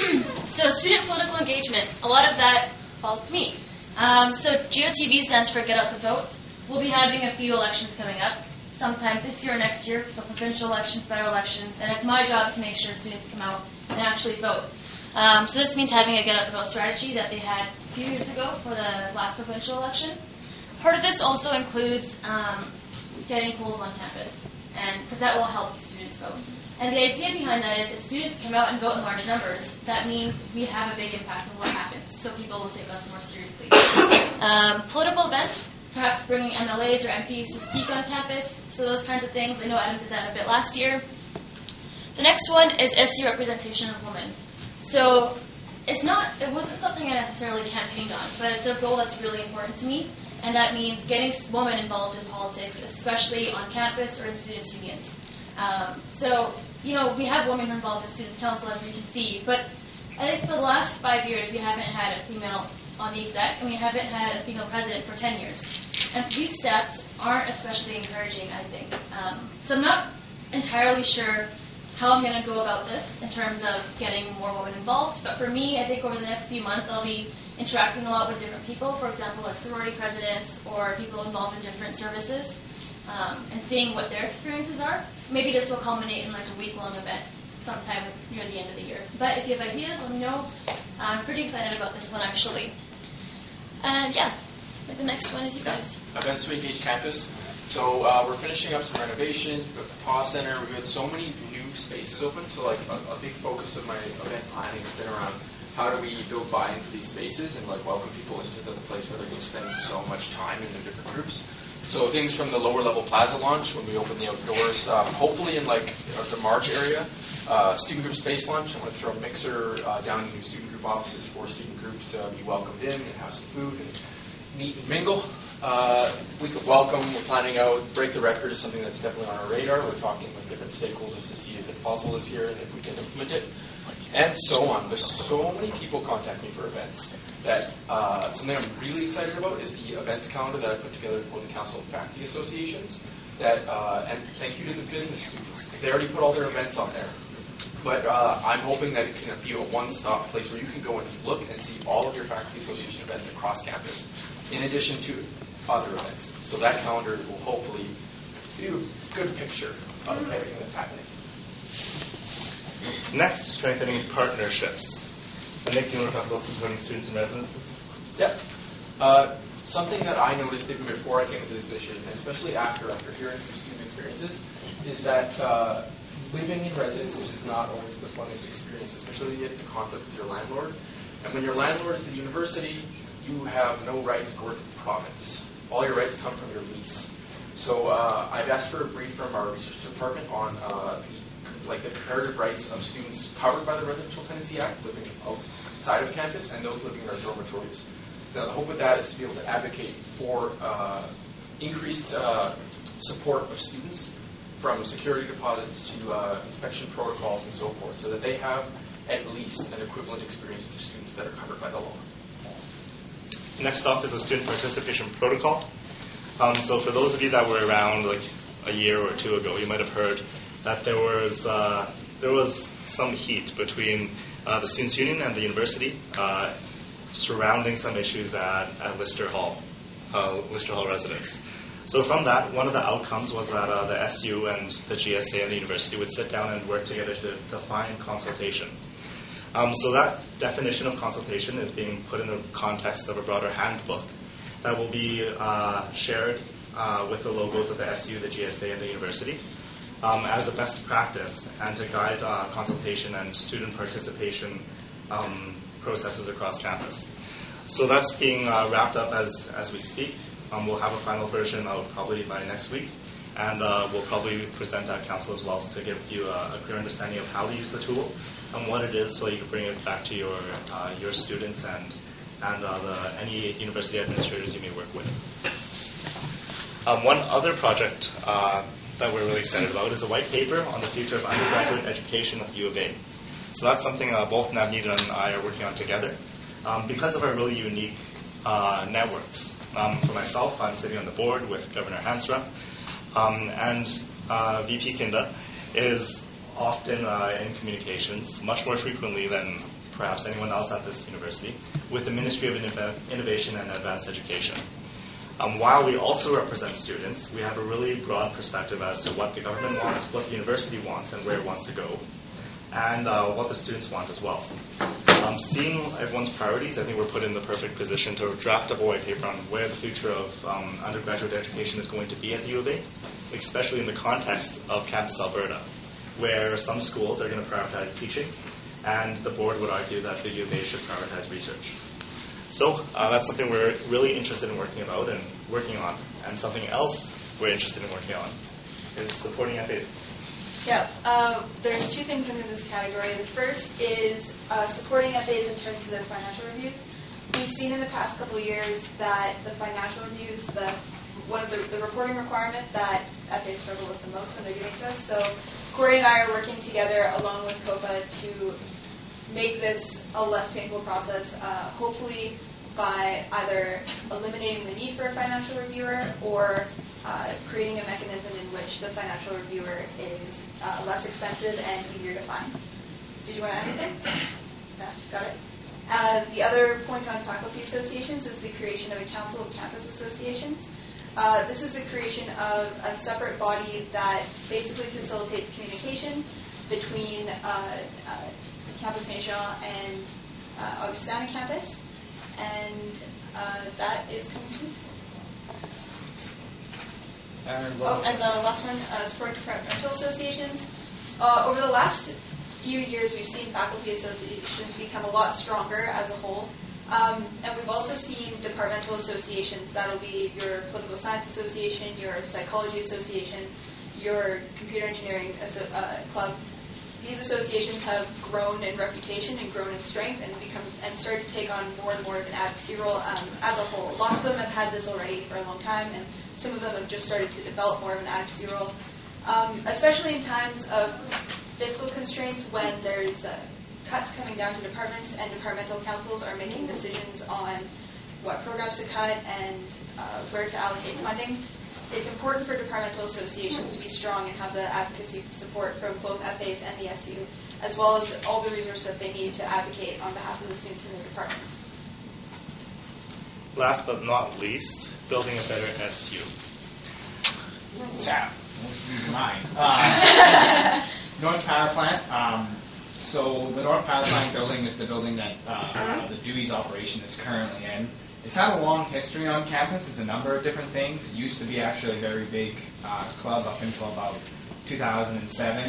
So student political engagement, a lot of that falls to me. Um, so G O T V stands for Get Out the Vote. We'll be having a few elections coming up, sometime this year or next year, so provincial elections, federal elections, and it's my job to make sure students come out and actually vote. Um, so this means having a Get Out the Vote strategy that they had a few years ago for the last provincial election. Part of this also includes um, getting polls on campus, and because that will help students vote. And the idea behind that is if students come out and vote in large numbers, that means we have a big impact on what happens, so people will take us more seriously. Um, political events, perhaps bringing M L As or M Ps to speak on campus, so those kinds of things. I know Adam did that a bit last year. The next one is S U representation of women. So it's not, it wasn't something I necessarily campaigned on, but it's a goal that's really important to me, and that means getting women involved in politics, especially on campus or in students' unions. Um, so, you know, we have women involved in Students' Council, as we can see, but I think for the last five years we haven't had a female on the exec, and we haven't had a female president for ten years. And these stats aren't especially encouraging, I think. Um, so I'm not entirely sure how I'm going to go about this in terms of getting more women involved. But for me, I think over the next few months, I'll be interacting a lot with different people, for example, like sorority presidents or people involved in different services, um, and seeing what their experiences are. Maybe this will culminate in like a week-long event sometime near the end of the year. But if you have ideas, let me know. I'm pretty excited about this one, actually. And yeah, like the next one is you guys. Events to engage campus. So uh, we're finishing up some renovations. We've got the P A W Center. We've got so many new spaces open. So like a, a big focus of my event planning has been around how do we build buy-in for these spaces and like welcome people into the place where they're going to spend so much time in the different groups. So things from the lower level plaza launch when we open the outdoors, um, hopefully in like the March area. Uh, student group space lunch. I'm going to throw a mixer uh, down in the student group offices for student groups to be welcomed in and have some food and meet and mingle. Uh, week of welcome, we're planning out Break the Record is something that's definitely on our radar. We're talking with different stakeholders to see if it's possible this year and if we can implement it, and so on. There's so many people contact me for events that uh, something I'm really excited about is the events calendar that I put together for the Council of Faculty Associations. That uh, and thank you to the business students because they already put all their events on there. But uh, I'm hoping that it can be a one-stop place where you can go and look and see all of your faculty association events across campus, in addition to other events. So that calendar will hopefully do a good picture of everything that's happening. Next, strengthening partnerships. And Nick, you want to talk about supporting students and residents? Yep. Uh, something that I noticed even before I came into this mission, especially after after hearing from student experiences, is that uh, living in residences is not always the funnest experience, especially when you get into conflict with your landlord. And when your landlord is the university, you have no rights or the province. All your rights come from your lease. So uh, I've asked for a brief from our research department on uh, the, like the comparative rights of students covered by the Residential Tenancy Act living outside of campus and those living in our dormitories. Now, the hope with that is to be able to advocate for uh, increased uh, support of students, from security deposits to uh, inspection protocols and so forth, so that they have at least an equivalent experience to students that are covered by the law. Next up is the student participation protocol. Um, so for those of you that were around like a year or two ago, you might have heard that there was uh, there was some heat between uh, the Students' Union and the university uh, surrounding some issues at, at Lister Hall, uh, Lister Hall residence. So from that, one of the outcomes was that uh, the S U and the G S A and the university would sit down and work together to define consultation. Um, so that definition of consultation is being put in the context of a broader handbook that will be uh, shared uh, with the logos of the S U, the G S A, and the university um, as a best practice and to guide uh, consultation and student participation um, processes across campus. So that's being uh, wrapped up as, as we speak. Um, we'll have a final version out probably by next week, and uh, we'll probably present at council as well to give you a, a clear understanding of how to use the tool and what it is, so you can bring it back to your uh, your students and and uh, the, any university administrators you may work with. Um, one other project uh, that we're really excited about is a white paper on the future of undergraduate education at the U of A. So that's something uh, both Navneet and I are working on together um, because of our really unique uh, networks. Um, for myself, I'm sitting on the board with Governor Hansra, um, and uh, V P Kinda is often uh, in communications, much more frequently than perhaps anyone else at this university, with the Ministry of Innov- Innovation and Advanced Education. Um, while we also represent students, we have a really broad perspective as to what the government wants, what the university wants, and where it wants to go, and uh, what the students want as well. Um, seeing everyone's priorities, I think we're put in the perfect position to draft up a white paper on where the future of um, undergraduate education is going to be at the U of A, especially in the context of Campus Alberta, where some schools are going to prioritize teaching, and the board would argue that the U of A should prioritize research. So uh, that's something we're really interested in working about and working on, and something else we're interested in working on is supporting F As. Yeah, uh, there's two things under this category. The first is uh, supporting F As in terms of their financial reviews. We've seen in the past couple of years that the financial reviews, the one of the, the reporting requirement that F As struggle with the most when they're giving to us. So Corey and I are working together along with COPA to make this a less painful process, uh, hopefully by either eliminating the need for a financial reviewer or uh, creating a mechanism in which the financial reviewer is uh, less expensive and easier to find. Did you want to add anything? No, got it. Uh, the other point on faculty associations is the creation of a council of campus associations. Uh, this is the creation of a separate body that basically facilitates communication between uh, uh, Campus Saint Jean and uh, Augustana campus, and uh, that is coming soon. And oh, and the last one, uh, support departmental associations. Uh, over the last few years, we've seen faculty associations become a lot stronger as a whole. Um, and we've also seen departmental associations. That'll be your political science association, your psychology association, your computer engineering uh, club. These associations have grown in reputation and grown in strength and become and started to take on more and more of an advocacy role um, as a whole. Lots of them have had this already for a long time, and some of them have just started to develop more of an advocacy role, um, especially in times of fiscal constraints when there's uh, cuts coming down to departments and departmental councils are making decisions on what programs to cut and uh, where to allocate funding. It's important for departmental associations to be strong and have the advocacy support from both F As and the S U, as well as all the resources that they need to advocate on behalf of the students in their departments. Last but not least, building a better S U. Sam, mine. Uh, North Power Plant. Um, so the North Power Plant building is the building that uh, the Dewey's operation is currently in. It's had a long history on campus. It's a number of different things. It used to be actually a very big uh, club up until about two thousand seven.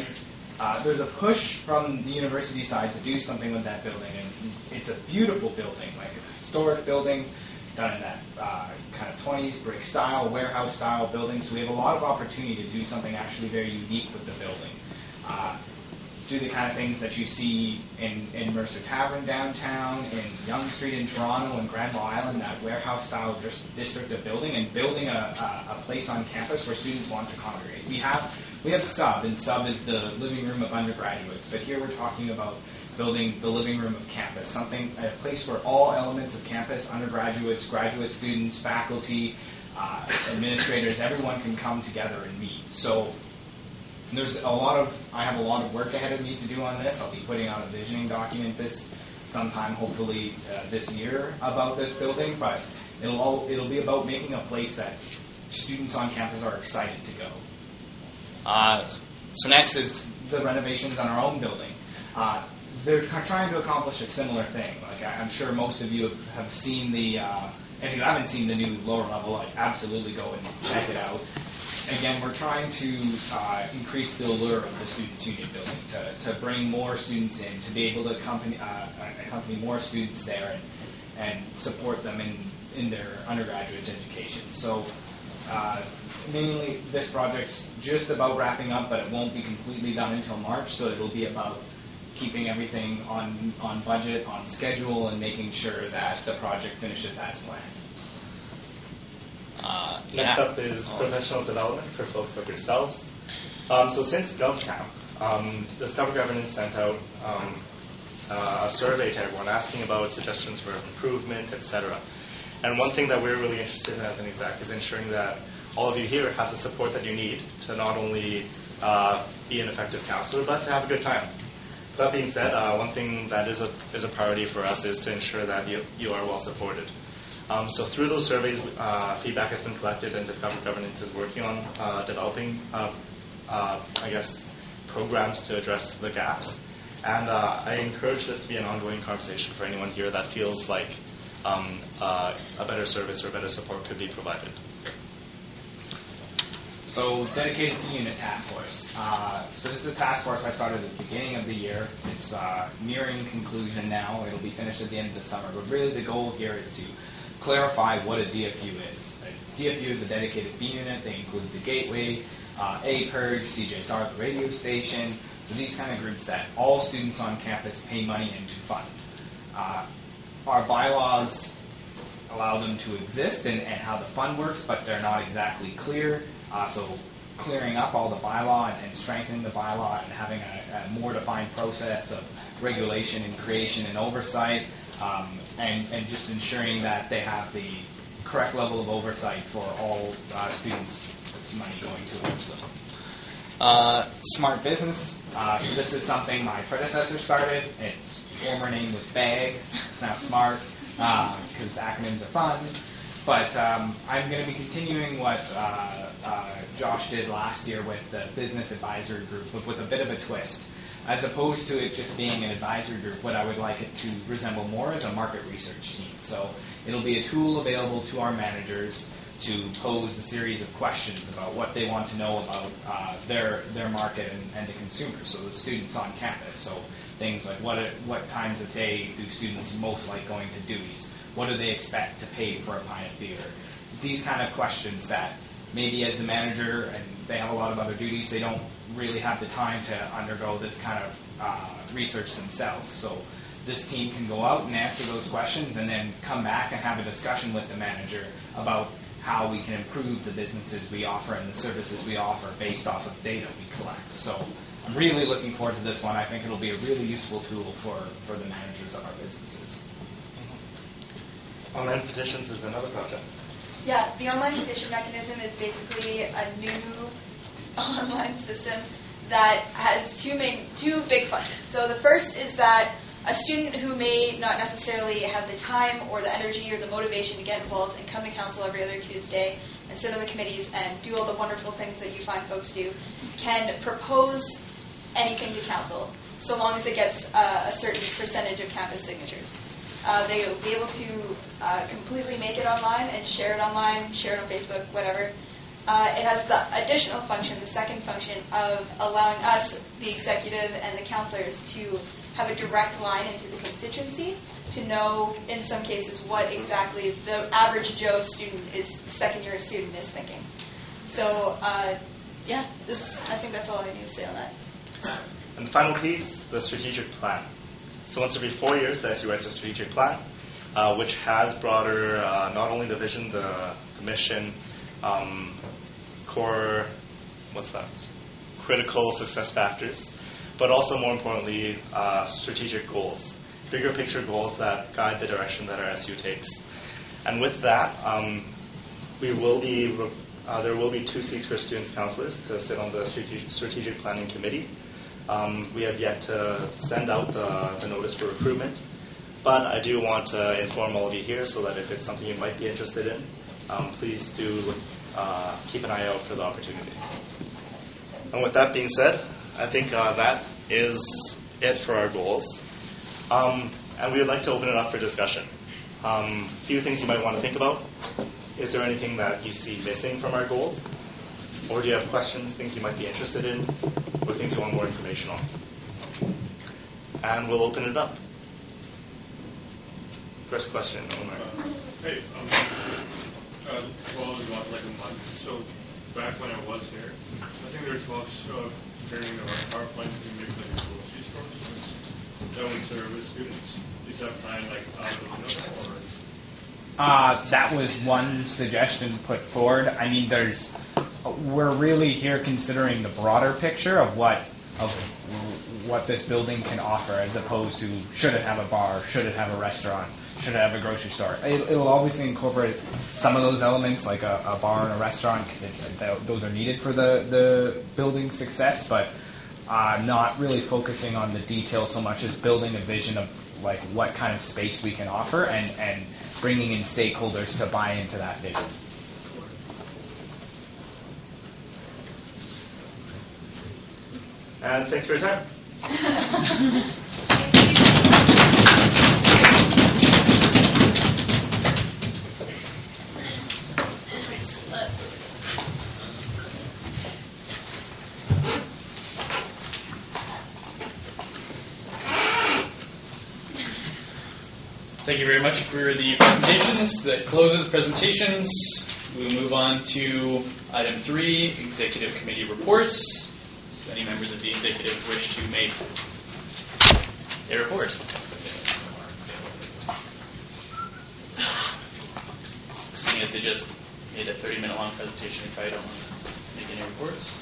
uh, there's a push from the university side to do something with that building, and it's a beautiful building, like a historic building, done in that uh, kind of twenties brick style, warehouse style building. So we have a lot of opportunity to do something actually very unique with the building. Uh, do the kind of things that you see in, in Mercer Tavern downtown, in Yonge Street in Toronto, and Granville Island, that warehouse-style dis- district of building, and building a, a, a place on campus where students want to congregate. We have we have Sub, and Sub is the living room of undergraduates, but here we're talking about building the living room of campus, something, a place where all elements of campus, undergraduates, graduate students, faculty, uh, administrators, everyone can come together and meet. So there's a lot of, I have a lot of work ahead of me to do on this. I'll be putting out a visioning document this sometime, hopefully uh, this year, about this building, but it'll all, it'll be about making a place that students on campus are excited to go. Uh, so next is the renovations on our own building. Uh, they're trying to accomplish a similar thing. Like I, I'm sure most of you have, have seen the, uh, if you haven't seen the new lower level, like absolutely go and check it out. Again, we're trying to uh, increase the allure of the Students' Union building, to, to bring more students in, to be able to accompany, uh, accompany more students there and, and support them in, in their undergraduate education. So uh, mainly this project's just about wrapping up, but it won't be completely done until March, so it'll be about keeping everything on, on budget, on schedule, and making sure that the project finishes as planned. Uh, Next yeah. up is oh. professional development for folks like yourselves. Um, so since GovCamp, um, Discover Governance sent out um, uh, a survey to everyone asking about suggestions for improvement, et cetera. And one thing that we're really interested in as an exec is ensuring that all of you here have the support that you need to not only uh, be an effective counselor, but to have a good time. So that being said, uh, one thing that is a, is a priority for us is to ensure that you, you are well supported. Um, so through those surveys, uh, feedback has been collected, and Discover Governance is working on uh, developing, uh, uh, I guess, programs to address the gaps. And uh, I encourage this to be an ongoing conversation for anyone here that feels like um, uh, a better service or better support could be provided. So, dedicated unit task force. Uh, so this is a task force I started at the beginning of the year. It's uh, nearing conclusion now. It'll be finished at the end of the summer. But really the goal here is to clarify what a D F U is. A D F U is a dedicated B unit. They include the Gateway, uh, A P I R G, C J S R, the radio station. So these kind of groups that all students on campus pay money into fund. Uh, our bylaws allow them to exist and, and how the fund works, but they're not exactly clear. Uh, so clearing up all the bylaw and, and strengthening the bylaw and having a, a more defined process of regulation and creation and oversight, um, and, and just ensuring that they have the correct level of oversight for all uh, students' money going towards them. Uh, smart business. Uh, so this is something my predecessor started. Its former name was BAG. It's now Smart because uh, acronyms are fun. But um, I'm going to be continuing what uh, uh, Josh did last year with the business advisory group, but with a bit of a twist. As opposed to it just being an advisory group, what I would like it to resemble more is a market research team. So it'll be a tool available to our managers to pose a series of questions about what they want to know about uh, their their market and, and the consumers, so the students on campus. So things like what what times of day do students most like going to Dewey's? What do they expect to pay for a pint of beer? These kind of questions that maybe as the manager, and they have a lot of other duties, they don't really have the time to undergo this kind of uh, research themselves. So this team can go out and answer those questions and then come back and have a discussion with the manager about how we can improve the businesses we offer and the services we offer based off of data we collect. So I'm really looking forward to this one. I think it'll be a really useful tool for, for the managers of our businesses. Online petitions is another project. Yeah, the online petition mechanism is basically a new online system that has two main, two big functions. So the first is that a student who may not necessarily have the time or the energy or the motivation to get involved and come to council every other Tuesday and sit on the committees and do all the wonderful things that you find folks do can propose anything to council, so long as it gets uh, a certain percentage of campus signatures. Uh, they will be able to uh, completely make it online and share it online, share it on Facebook, whatever. Uh, it has the additional function, the second function, of allowing us, the executive and the counselors, to have a direct line into the constituency, to know, in some cases, what exactly the average Joe student is, second-year student is thinking. So, uh, yeah, this, I think that's all I need to say on that. And the final piece, the strategic plan. So once every four years, the S U writes a strategic plan, uh, which has broader, uh, not only the vision, the, the mission, um, core, what's that, critical success factors, but also more importantly, uh, strategic goals, bigger picture goals that guide the direction that our S U takes. And with that, um, we will be, uh, there will be two seats for students counselors to sit on the strategic, strategic planning committee. Um, we have yet to send out the, the notice for recruitment, but I do want to inform all of you here so that if it's something you might be interested in, um, please do uh, keep an eye out for the opportunity. And with that being said, I think uh, that is it for our goals. Um, and we would like to open it up for discussion. Um, a few things you might want to think about. Is there anything that you see missing from our goals? Or do you have questions, things you might be interested in, or things you want more information on? And we'll open it up. First question, Omar. Uh, hey, um, uh, well, it was about like a month. So back when I was here, I think there were talks of turning our power plant to make like a grocery store that would service students. Is that plan like out of the window, or? Uh, that was one suggestion put forward. I mean, there's, we're really here considering the broader picture of what of what this building can offer, as opposed to should it have a bar, should it have a restaurant, should it have a grocery store. It, it'll obviously incorporate some of those elements, like a, a bar and a restaurant, because those are needed for the the building's success. But uh, not really focusing on the details so much as building a vision of like what kind of space we can offer, and, and bringing in stakeholders to buy into that vision. And thanks for your time. Thank you very much for the presentations. That closes presentations. We will move on to item three, executive committee reports. Do any members of the executive wish to make a report? Seeing as they just made a thirty-minute long presentation, if I don't make any reports.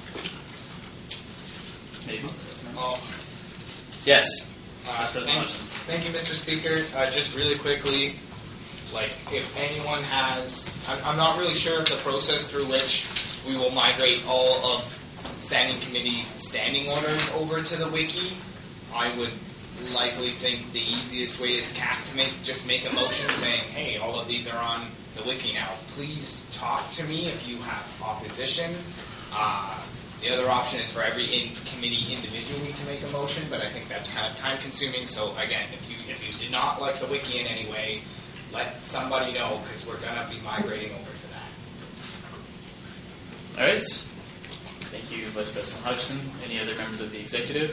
Maybe? Oh. Yes. Uh, thank, thank you, Mister Speaker. Uh, just really quickly, like, if anyone has, I'm, I'm not really sure of the process through which we will migrate all of standing committee's standing orders over to the wiki. I would likely think the easiest way is C A C to make just make a motion saying, hey, all of these are on the wiki now. Please talk to me if you have opposition. Uh, the other option is for every in committee individually to make a motion, but I think that's kind of time consuming. So again, if you if you did not like the wiki in any way, let somebody know, because we're going to be migrating over to that. All right. Thank you, Vice President Hodgson. Any other members of the executive?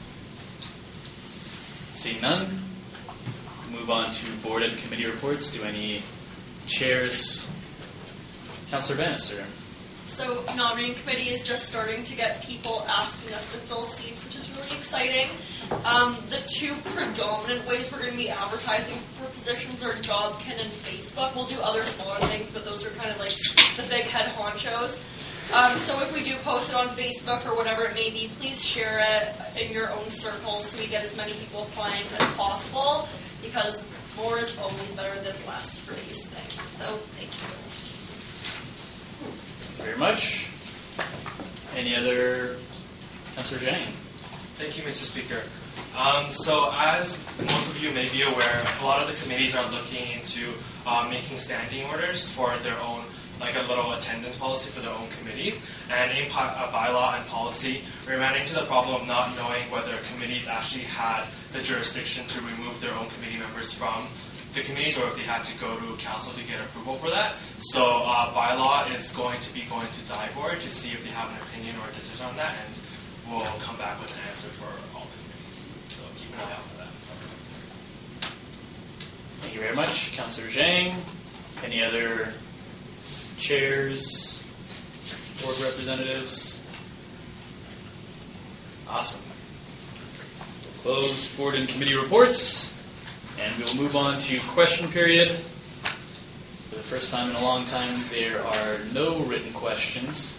Seeing none, move on to board and committee reports. Do any chairs? Councillor Bannister. So nominating committee is just starting to get people asking us to fill seats, which is really exciting. Um, the two predominant ways we're going to be advertising for positions are JobKin and Facebook. We'll do other smaller things, but those are kind of like the big head honchos. Um, so if we do post it on Facebook or whatever it may be, please share it in your own circles so we get as many people applying as possible, because more is always better than less for these things. So thank you. Very much. Any other? Councillor Zhang. Thank you, Mister Speaker. Um, so as most of you may be aware, a lot of the committees are looking into uh, making standing orders for their own, like a little attendance policy for their own committees. And in uh, bylaw and policy, we ran into the problem of not knowing whether committees actually had the jurisdiction to remove their own committee members from the committees or if they had to go to council to get approval for that. So uh, bylaw is going to be going to D I board to see if they have an opinion or a decision on that, and we'll come back with an answer for all the committees. So keep an eye out for that. Thank you very much, Councillor Zhang. Any other chairs, board representatives? Awesome. We'll close board and committee reports, and we'll move on to question period. For the first time in a long time, there are no written questions.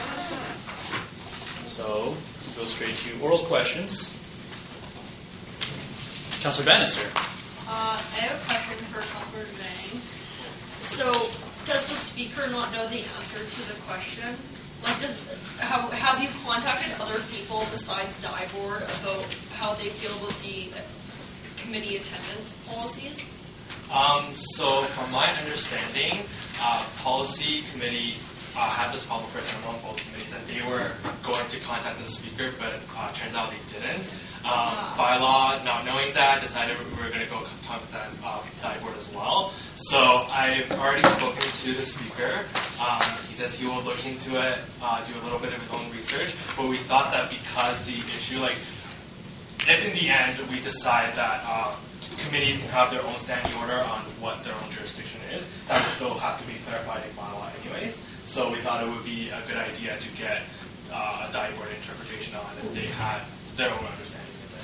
So we'll go straight to oral questions. Councillor Bannister. Uh, I have a question for Councillor Zhang. So, does the speaker not know the answer to the question? Like, does how, have you contacted other people besides D I board about how they feel about the committee attendance policies? Um, so, from my understanding, uh, policy committee uh, had this problem first and on both committees, and they were going to contact the speaker, but uh, turns out they didn't. Um, bylaw, not knowing that, decided we were going to go talk with that uh, D I board as well. So I've already spoken to the speaker. Um, he says he will look into it, uh, do a little bit of his own research. But we thought that because the issue, like, if in the end we decide that uh, committees can have their own standing order on what their own jurisdiction is, that would still have to be clarified in bylaw anyways. So we thought it would be a good idea to get uh, a D I board interpretation on if they had their own understanding.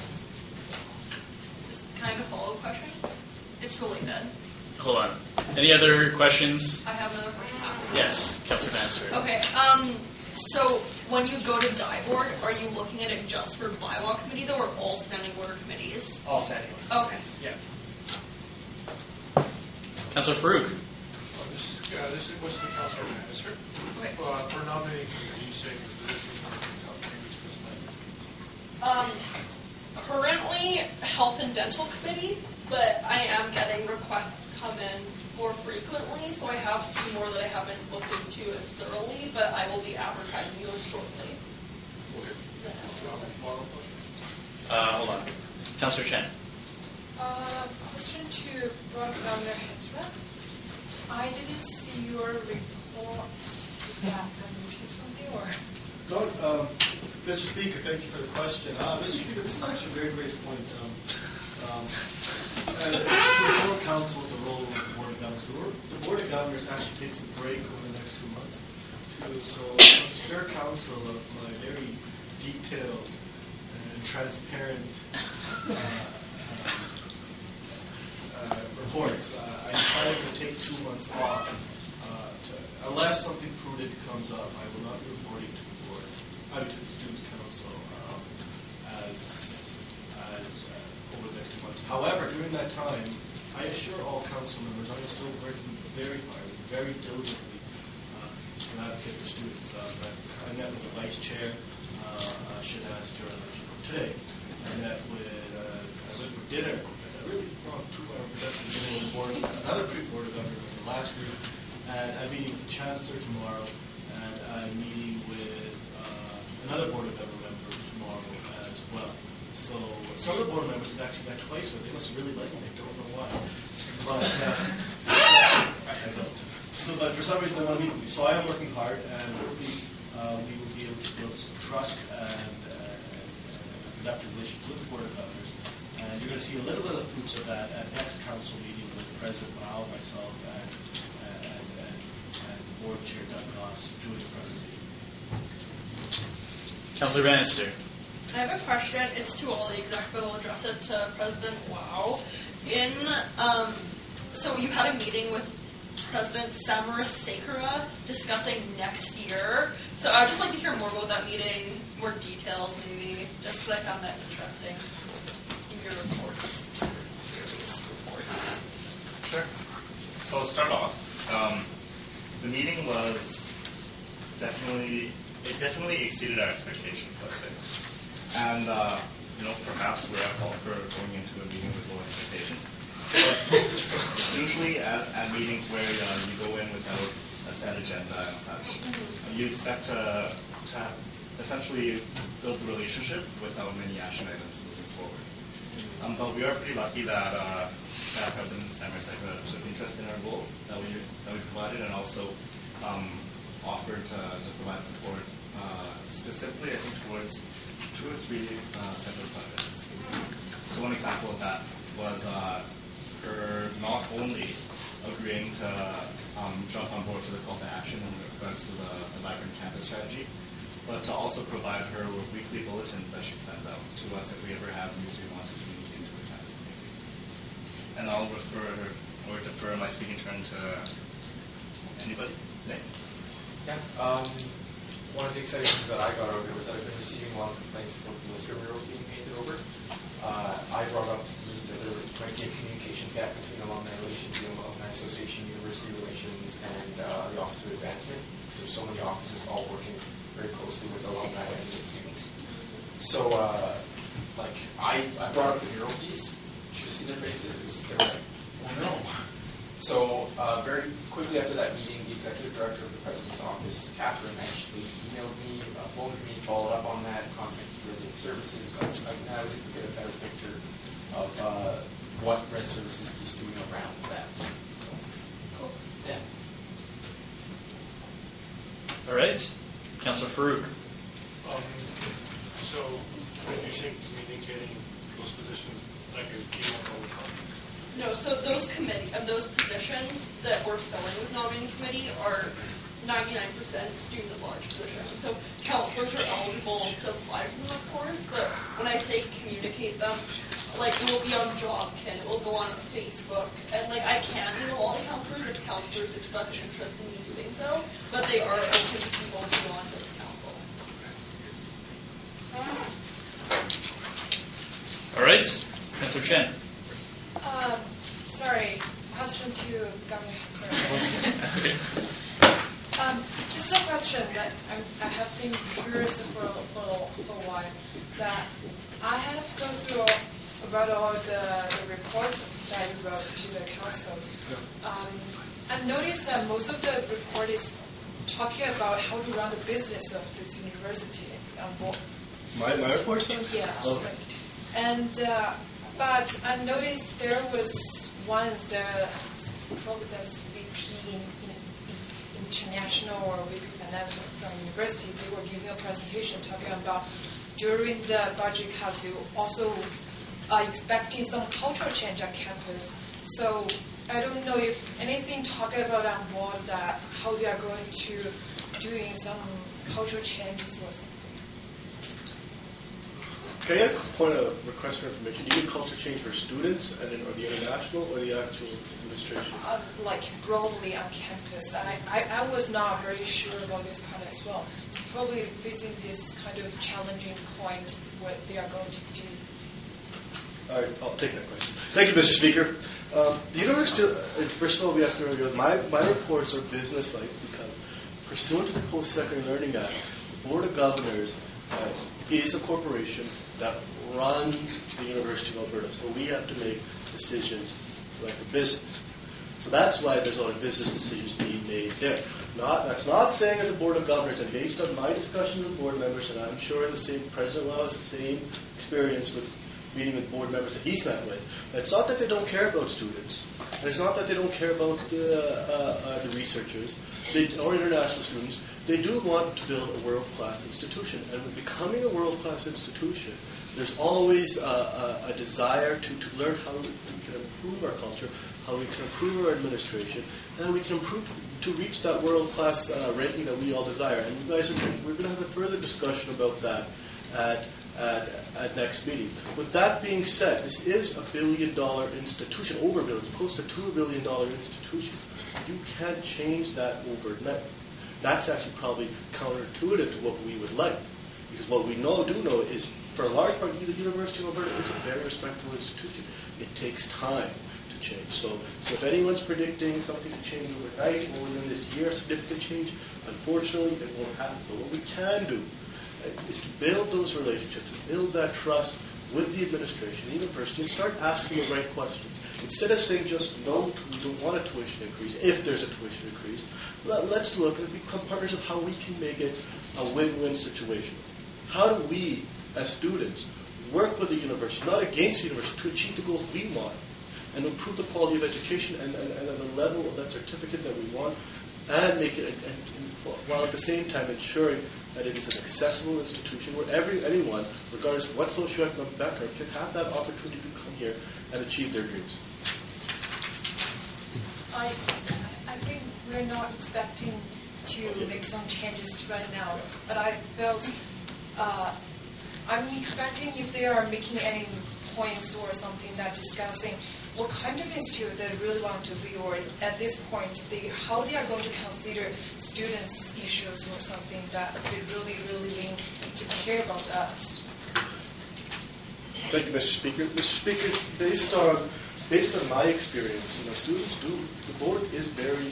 Can I have a follow-up question? It's related. Hold on. Any other questions? I have another question after. Yes, Councillor Bannister. Okay. Um. So when you go to D I board, are you looking at it just for bylaw committee though, or all standing order committees? All standing order. Okay. Yeah. Councillor Farouk. Uh, this, uh, this is a question to Councillor Bannister. Okay. Uh, for nominating committee, you say the position of Um. Currently, health and dental committee, but I am getting requests come in more frequently, so I have a few more that I haven't looked into as thoroughly, but I will be advertising those shortly. Okay. Uh, hold on. Councillor Chen. Uh, question to Board Governor Hezra. I didn't see your report. Is that I missed something or? So, um, Mister Speaker, thank you for the question. Uh, Mister Speaker, this is actually a very great point. Um, um, uh, to inform Council of the role of the Board of Governors. The, the Board of Governors actually takes a break over the next two months. Too, so, uh, spare Council of my very detailed and transparent uh, uh, uh, reports. Uh, I decided to take two months off. Uh, to, unless something prudent comes up, I will not be reporting to the board, I mean to the Students' Council um, as, as uh, over the next two months. However, during that time, I assure all council members I am still working very hard, very diligently uh, to advocate for students. Uh, I met with the Vice Chair, uh, uh, Shanaz, today. I met with, uh, I went for dinner, a really long two-hour production dinner with the board, another pre-board of government last week. And I'm meeting with the Chancellor tomorrow, and I'm meeting with uh, another Board of Government member tomorrow as well. So some of the board members have actually met twice, so they must really like me. I don't know why. But uh, I don't. So, but for some reason they want to meet with me. So I am working hard, and hopefully uh, we will be able to build some trust and, uh, and a productive relationship with the Board of Governors. And you're going to see a little bit of the fruits of that at next council meeting with President Mao, myself, and Board Chair Doug Goss doing the presentation. Councillor Bannister. I have a question. It's to all the exec, but I'll address it to President Wow. In um, so you had a meeting with President Samaras-Sakura discussing next year. So I'd just like to hear more about that meeting, more details maybe, just because I found that interesting in your reports, various reports. Sure. So I'll start off. Um, The meeting was definitely, it definitely exceeded our expectations, let's say. And, uh, you know, perhaps we're at fault for going into a meeting with low expectations. But it's usually at, at meetings where uh, you go in without a set agenda and such. Mm-hmm. You expect to, to essentially build a relationship without many action items moving forward. Um, but we are pretty lucky that uh, that President Samerset took interest in our goals that we that we provided, and also um, offered to, to provide support uh, specifically, I think, towards two or three uh, separate projects. So one example of that was uh, her not only agreeing to um, jump on board for the call to action in regards to the, the vibrant campus strategy, but to also provide her with weekly bulletins that she sends out to us if we ever have news we want to communicate to the campus community. And I'll refer her or defer my speaking turn to anybody. Nick? Yeah. Um, one of the exciting things that I got out of it was that I've been receiving a lot of complaints about the Lister murals being painted over. Uh, I brought up the, that there might be a communications gap between alumni relations, the alumni association, university relations, and uh, the Office of Advancement. So there's so many offices all working very closely with alumni and with students. So, uh, like, I, I brought up the mural piece. You should have seen their faces. It was, they were like, oh no. So, uh, very quickly after that meeting, the executive director of the president's office, Catherine, actually emailed me, uh, phoned me, followed up on that, contacted resident services. Got, I, I was able to get a better picture of uh, what res services is doing around that. So, cool. Yeah. All right. Councillor Farouk. Um, so, when you say communicating those positions, like a email all the time? No, so those committee and those positions that we're filling with nominating committee are ninety-nine percent student at large positions. So counselors are eligible to apply for them, of course, but when I say communicate them, like it will be on JobKin, it will go on Facebook, and like I can email all the counselors if counselors express an interest in me doing so, but they are open to people beyond this council. All right. Councillor Chen. Um, sorry, question to Governor Hesper. um, just a question that I'm, I have been curious for, for, for a while. That I have gone through about all the, the reports that you wrote to the councils. Um, I've noticed that most of the report is talking about how to run the business of this university. Um, My, my report? Yeah. Okay. And uh, but I noticed there was once the probably that's V P in, in, in international or V P finance from university. They were giving a presentation talking about during the budget cuts they were also uh, expecting some cultural change at campus. So I don't know if anything talking about on board that how they are going to doing some cultural changes or something. Can I point a request for information? Do you mean culture change for students, and then, or the international, or the actual administration? Uh, like broadly on campus. I, I, I was not very sure about this part as well. It's probably facing this kind of challenging point what they are going to do. All right, I'll take that question. Thank you, Mister Speaker. Um, the university, uh, first of all, we have to remember my, my reports are business-like because pursuant to the Post-Secondary Learning Act, the Board of Governors uh, is a corporation that runs the University of Alberta. So we have to make decisions like a business. So that's why there's a lot of business decisions being made there. Not, that's not saying that the Board of Governors, and based on my discussions with board members, and I'm sure the same President Lau has the same experience with meeting with board members that he's met with, it's not that they don't care about students. And it's not that they don't care about the, uh, uh, the researchers they, or international students. They do want to build a world-class institution. And with becoming a world-class institution, there's always uh, a, a desire to, to learn how we can improve our culture, how we can improve our administration, and how we can improve to reach that world-class uh, ranking that we all desire. And you guys, are, we're going to have a further discussion about that at, at, at next meeting. With that being said, this is a billion-dollar institution, over a billion, close to two billion dollar institution. You can't change that overnight. That's actually probably counterintuitive to what we would like. Because what we know, do know is, for a large part, the University of Alberta is a very respectable institution. It takes time to change. So, so if anyone's predicting something to change overnight or within this year, significant change, unfortunately, it won't happen. But what we can do is to build those relationships, to build that trust with the administration, the university, and start asking the right questions. Instead of saying just no, we don't want a tuition increase, if there's a tuition increase, let, let's look and become partners of how we can make it a win-win situation. How do we, as students, work with the university, not against the university, to achieve the goals we want and improve the quality of education and, and, and at the level of that certificate that we want, and make it, and, and, while at the same time ensuring that it is an accessible institution where every anyone, regardless of what socioeconomic background, can have that opportunity to come here and achieve their dreams. I, I think we're not expecting to make some changes right now, but I felt uh, I'm expecting if they are making any points or something that discussing what kind of institute they really want to be, or at this point, they, how they are going to consider students' issues or something that they really, really need to care about us. Thank you, Mister Speaker. Mister Speaker, based on based on my experience, you know, students do, the board is very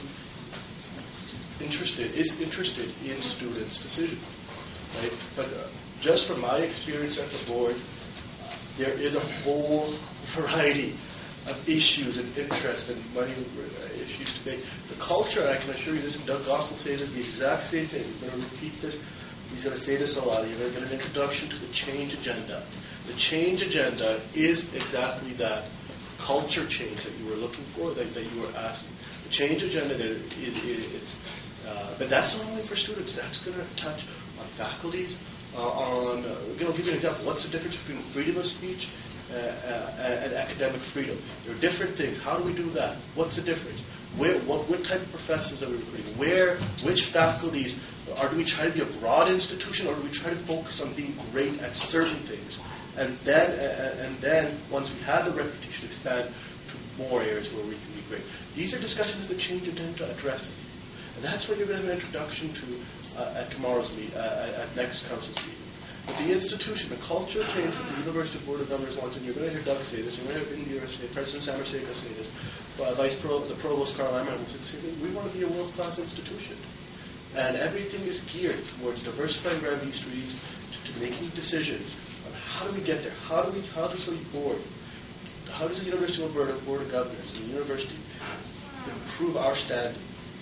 interested, is interested in students' decisions, right? But uh, just from my experience at the board, uh, there is a whole variety of issues and interests and money uh, issues to make. The culture, I can assure you this, and Doug Goss will say this, the exact same thing. He's going to repeat this. He's going to say this a lot. You're going to get an introduction to the change agenda. The change agenda is exactly that culture change that you were looking for, that, that you were asking. The change agenda, it, it, it's, uh, but that's not only for students. That's going to touch on faculties, uh, on, uh, I'll give you an example. What's the difference between freedom of speech uh, uh, and academic freedom? There are different things. How do we do that? What's the difference? Where, what, what type of professors are we recruiting? Where, which faculties? Or do we try to be a broad institution, or do we try to focus on being great at certain things? And then, uh, and then, once we have the reputation, expand to more areas where we can be great. These are discussions that the change agenda addresses, and that's what you're going to have an introduction to uh, at tomorrow's meet, uh, at next council's meeting. But the institution, the culture change that the University Board of Governors wants, and you're going to hear Doug say this, you're going to hear Indira say, President Samarseca say this, uh, Vice Pro, the Provost Carl Amram will say the same thing. We want to be a world-class institution, and everything is geared towards diversifying revenue streams, to, to making decisions. How do we get there? How do we? How does the board? How does the University of Alberta Board of Governors and the university improve our standing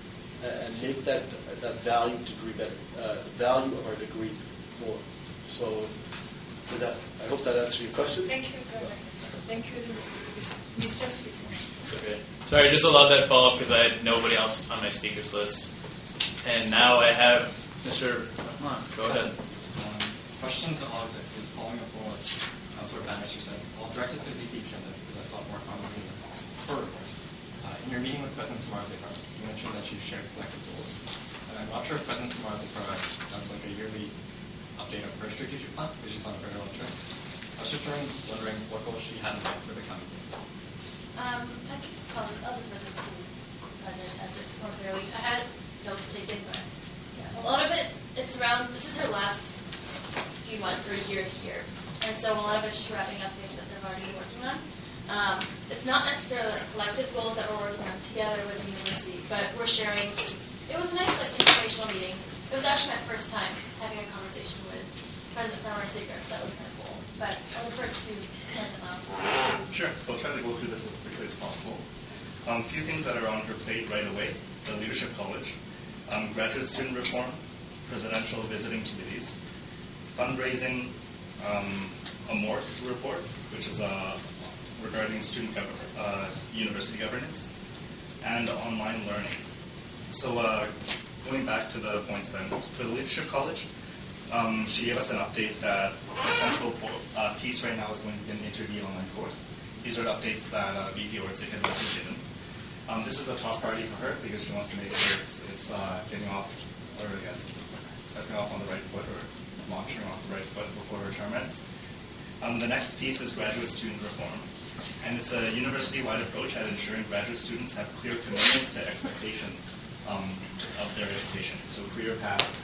and make that that value degree, that uh, value of our degree more? So, with that, I hope that answers your question. Thank you, Governor. Thank you, Mister Speaker. It's okay. Sorry, I just allowed that follow up because I had nobody else on my speakers list, and now I have Mister Come on, go ahead. Question to Alex is following up on what Councilor Bannister said. I'll direct it to V P Kim because I saw it more commonly her request. Uh, in your meeting with President Samarseca, you mentioned that you shared collective goals. And I'm not sure if President Samarseca does like a yearly update of her strategic plan, because she's on a very long trip. I was just wondering what goals she had in mind for the coming year. Um, I can probably, I'll defer this to the President to answer more clearly. I had notes taken, but yeah, a lot of it, it's around, this is her last few months or year here. And so a lot of it's just wrapping up things that they've already been working on. Um, it's not necessarily like collective goals that we're working on together with the university, but we're sharing. It was a nice like informational meeting. It was actually my first time having a conversation with President Samarseca, so that was kind of cool. But I'll refer to President Lau. Sure, so I'll try to go through this as quickly as possible. A um, few things that are on her plate right away: the Leadership College, um, graduate student reform, presidential visiting committees, fundraising, um, a M O R C report, which is uh, regarding student gov- uh, university governance, and online learning. So uh, going back to the points then, for the Leadership College, um, she gave us an update that the central uh, piece right now is going to be an interview online course. These are the updates that uh, V P Orsic has also given. Um, this is a top priority for her because she wants to make sure it's, it's uh, getting off, or I guess, stepping off on the right foot, or launching off the right foot before her term ends. Um, the next piece is graduate student reform, and it's a university-wide approach at ensuring graduate students have clear commitments to expectations um, of their education, so career path, et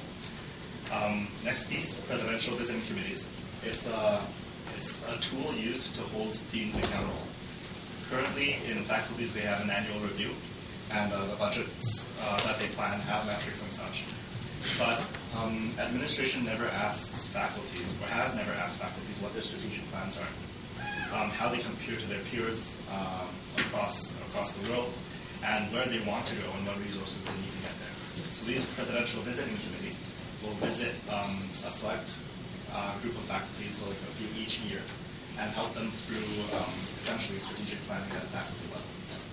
cetera. Um, next piece, presidential visiting committees. It's a, it's a tool used to hold deans accountable. Currently, in faculties, they have an annual review, and uh, the budgets uh, that they plan have metrics and such. But um, administration never asks faculties, or has never asked faculties, what their strategic plans are, um, how they compare to their peers um, across across the world, and where they want to go and what resources they need to get there. So these presidential visiting committees will visit um, a select uh, group of faculty, so like a few each year, and help them through um, essentially strategic planning at faculty level.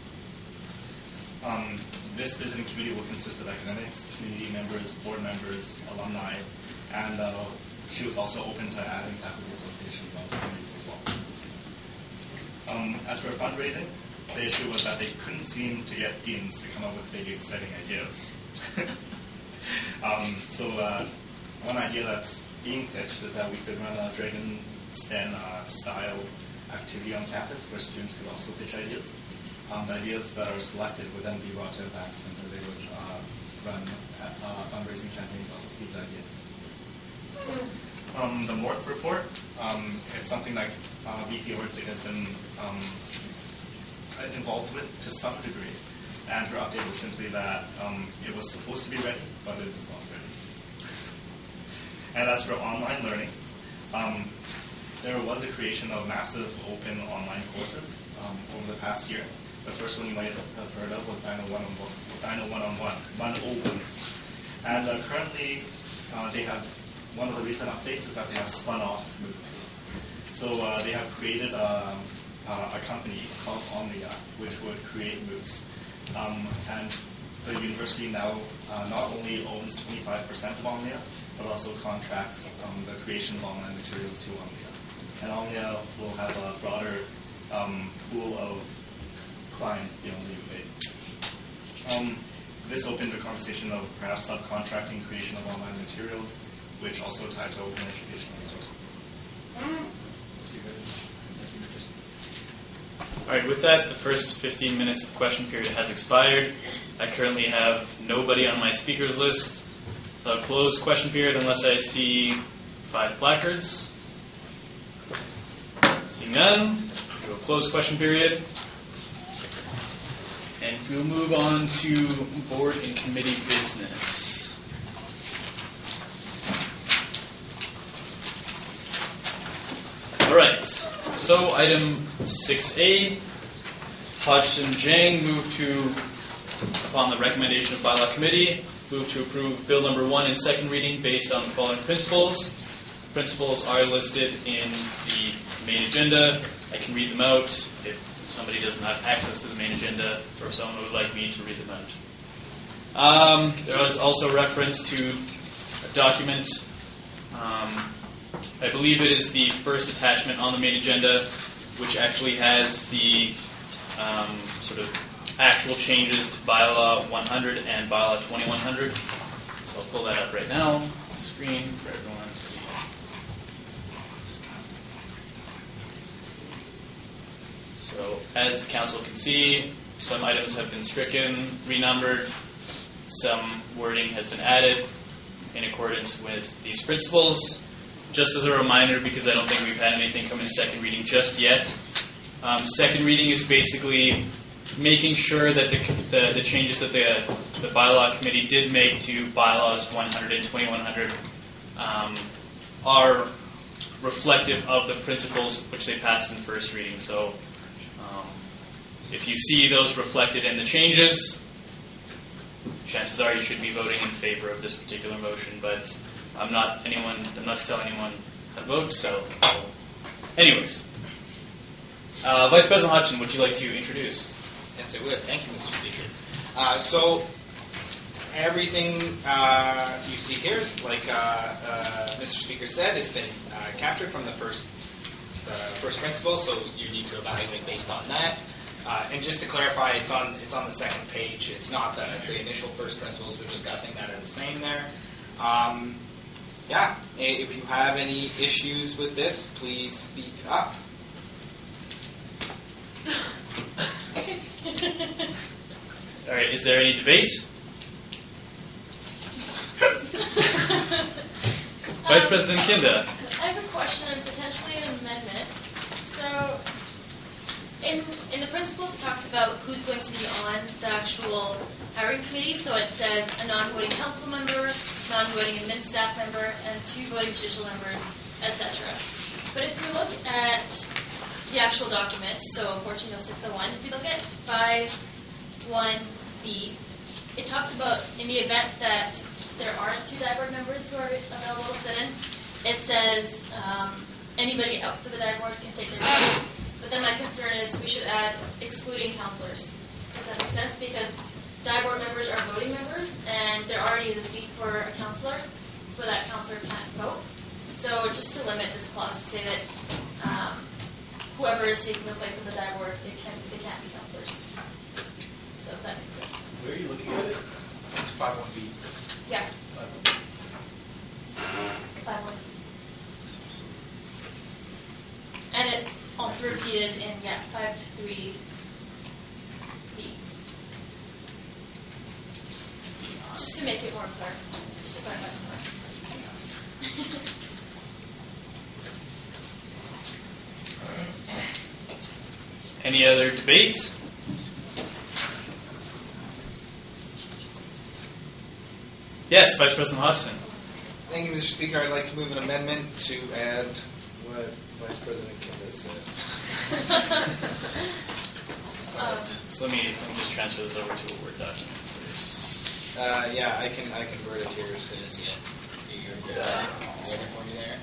Um, this visiting committee will consist of academics, community members, board members, alumni, and uh, she was also open to adding faculty associations on the committees as well. Um, as for fundraising, the issue was that they couldn't seem to get deans to come up with big, exciting ideas. um, so uh, one idea that's being pitched is that we could run a Dragon's Den uh, style activity on campus where students could also pitch ideas. Um, the ideas that are selected would then be brought to advancement, or they would uh, run uh, fundraising campaigns on these ideas. Um, the Mort report, um, it's something that uh, V P Ordzig has been um, involved with to some degree. And her update was simply that um, it was supposed to be ready, but it is not ready. And as for online learning, um, there was a creation of massive open online courses um, over the past year. The first one you might have heard of was Dino one-on-one, one-on-one. And uh, currently, uh, they have, one of the recent updates is that they have spun off MOOCs. So uh, they have created a, uh, a company called Omnia, which would create MOOCs. Um, and the university now uh, not only owns twenty-five percent of Omnia, but also contracts um, the creation of online materials to Omnia. And Omnia will have a broader um, pool of clients beyond the U A. Um, this opened a conversation of perhaps subcontracting creation of online materials, which also tied to open educational resources. All right, with that, the first fifteen minutes of question period has expired. I currently have nobody on my speakers list. I'll close question period unless I see five placards. Seeing none, we'll close question period. And we'll move on to board and committee business. All right, so item six A, Hodgson Jang moved to, upon the recommendation of bylaw committee, move to approve bill number one in second reading based on the following principles. Principles are listed in the main agenda. I can read them out if somebody doesn't have access to the main agenda, or if someone would like me to read them out. Um, there was also reference to a document. Um, I believe it is the first attachment on the main agenda, which actually has the um, sort of actual changes to bylaw one hundred and bylaw twenty-one hundred. So I'll pull that up right now on the screen for everyone to see. So as council can see, some items have been stricken, renumbered, some wording has been added in accordance with these principles. Just as a reminder, because I don't think we've had anything come in second reading just yet, um, second reading is basically making sure that the, the, the changes that the, the bylaw committee did make to bylaws one hundred and twenty-one hundred um, are reflective of the principles which they passed in first reading. So um, if you see those reflected in the changes, chances are you should be voting in favor of this particular motion, but I'm not anyone. I'm not telling anyone how to vote. So, anyways, uh, Vice President Hodgson, would you like to introduce? Yes, I would. Thank you, Mister Speaker. Uh, so, everything uh, you see here is like uh, uh, Mister Speaker said. It's been uh, captured from the first uh, first principle. So you need to evaluate based on that. Uh, and just to clarify, it's on it's on the second page. It's not the, the initial first principles we're discussing that are the same there. Um, Yeah, if you have any issues with this, please speak up. All right, is there any debate? Vice President Kinda. I have a question and potentially an amendment. So, in in the principles, it talks about who's going to be on the actual hiring committee. So it says a non-voting council member, non-voting admin staff member, and two voting judicial members, et cetera. But if you look at the actual document, so fourteen oh six oh one, if you look at five one B, it talks about in the event that there aren't two D I board members who are available to sit in, it says um, anybody else to the D I board can take their seat. But then my concern is we should add excluding counselors. Does that make sense? Because D I board members are voting members, and there already is a seat for a counselor, but that counselor can't vote. So just to limit this clause to say that um, whoever is taking the place of the D I board, they can't, they can't be counselors. So if that makes sense. Where are you looking at it? It's five one B. Yeah. Five one. And it's also repeated in, yeah, five three B. Just to make it more clear. Just to clarify some more. Any other debate? Yes, Vice President Hodgson. Thank you, Mister Speaker. I'd like to move an amendment to add what Vice President Kimball said. um, So let me, let me just transfer this over to a Word document first. Uh, yeah, I can I convert it here as soon as you you're good. Uh, Waiting for me there.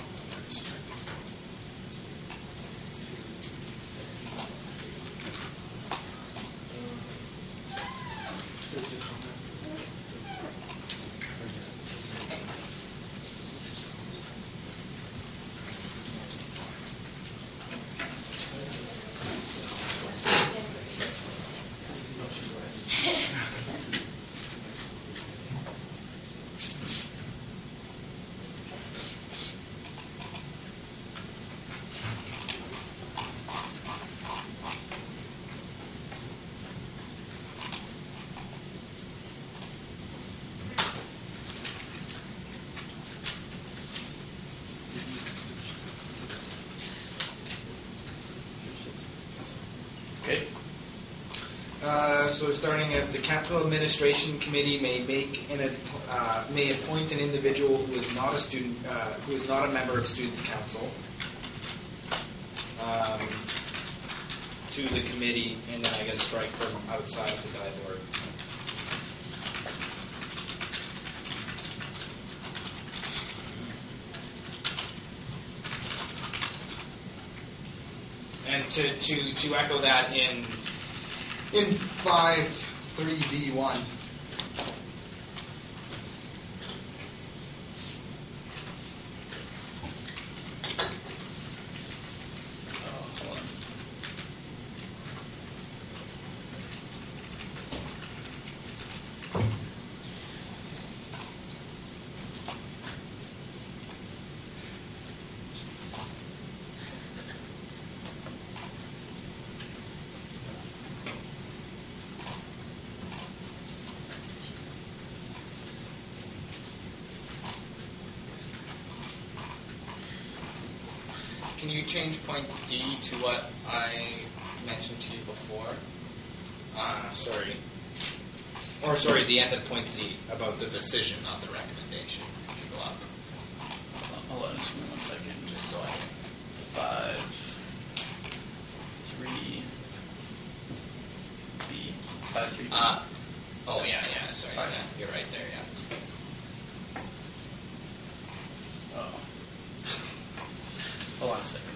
Okay. Uh, so starting at the Capital Administration Committee may make an uh, may appoint an individual who is not a student uh, who is not a member of Students' Council um, to the committee, and then I guess strike from outside of the D I board. And to, to, to echo that in in five three B one. Can you change point D to what I mentioned to you before? Uh, sorry. Or sorry, the end of point C about the decision, not the recommendation. Can go up. Hold on just one second. Just so I can. Five, three, B. Five, three, B. Uh, oh, yeah, yeah, sorry. Yeah, you're right there, yeah. Oh. Hold on a second.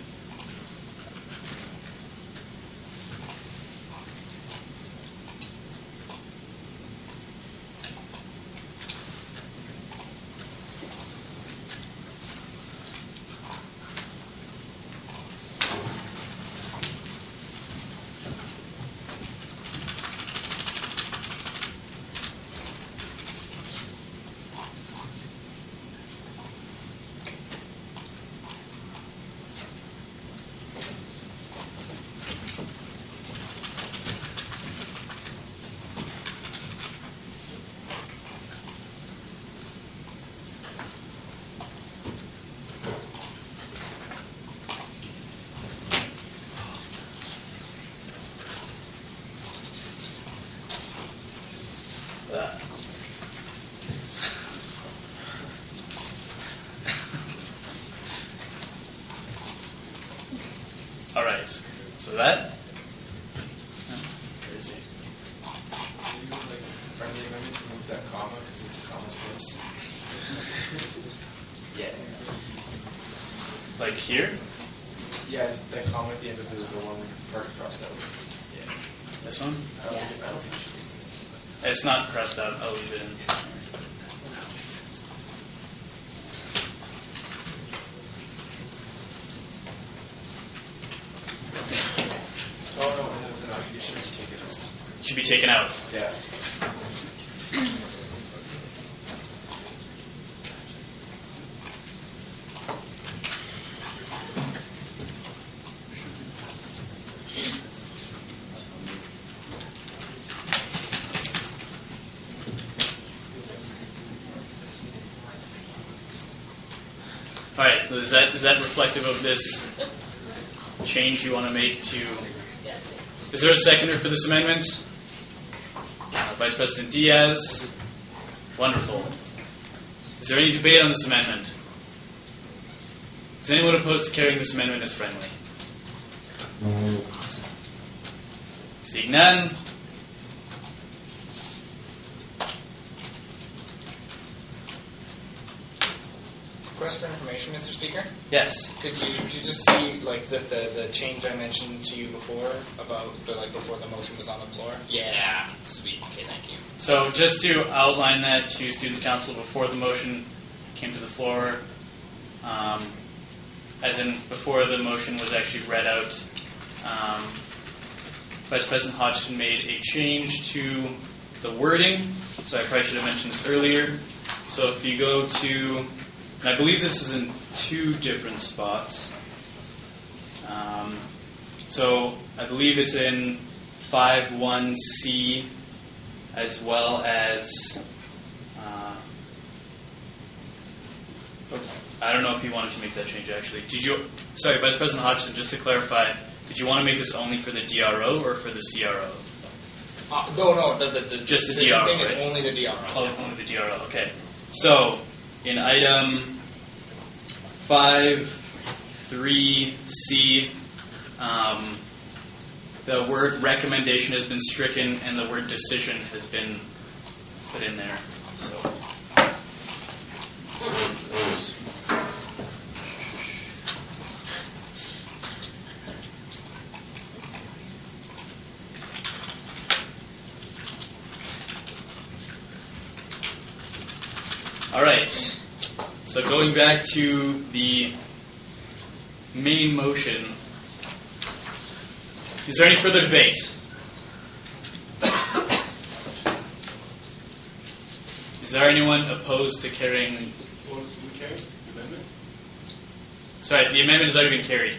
All right. So that. Where is it? You would like friendly amendment to move that comma because it's a comma space. Yeah. Like here? Yeah, just that comment at the end of the, the one part crossed out. Yeah. This one? I don't, Yeah. think, I don't think it should be. It's not crossed out. I'll leave it in. Oh, no, it was an you should take it out. Should be taken out. Yeah. All right. So is that is that reflective of this change you want to make to? Is there a seconder for this amendment? Uh, Vice President Diaz. Wonderful. Is there any debate on this amendment? Is anyone opposed to carrying this amendment as friendly? Seeing none. Request for information, Mister Speaker? Yes. Could you, could you just see like the, the the change I mentioned to you before about the, like before the motion was on the floor? Yeah, sweet. Okay, thank you. So just to outline that to Students' Council before the motion came to the floor, um, as in before the motion was actually read out, um, Vice President Hodgson made a change to the wording. So I probably should have mentioned this earlier. So if you go to, and I believe this is in two different spots. Um, so I believe it's in five one C as well as, uh, I don't know if you wanted to make that change actually. Did you, sorry, Vice President Hodgson, just to clarify, did you want to make this only for the D R O or for the C R O? Uh, no, no, the, the, the Just the decision D R O, thing right? is only the D R O. Oh, only the D R O, okay. So, in item five three C, um, the word recommendation has been stricken and the word decision has been put in there. So. All right. So going back to the main motion, is there any further debate? Is there anyone opposed to carrying? What was we carried? The amendment? Sorry, the amendment has already been carried.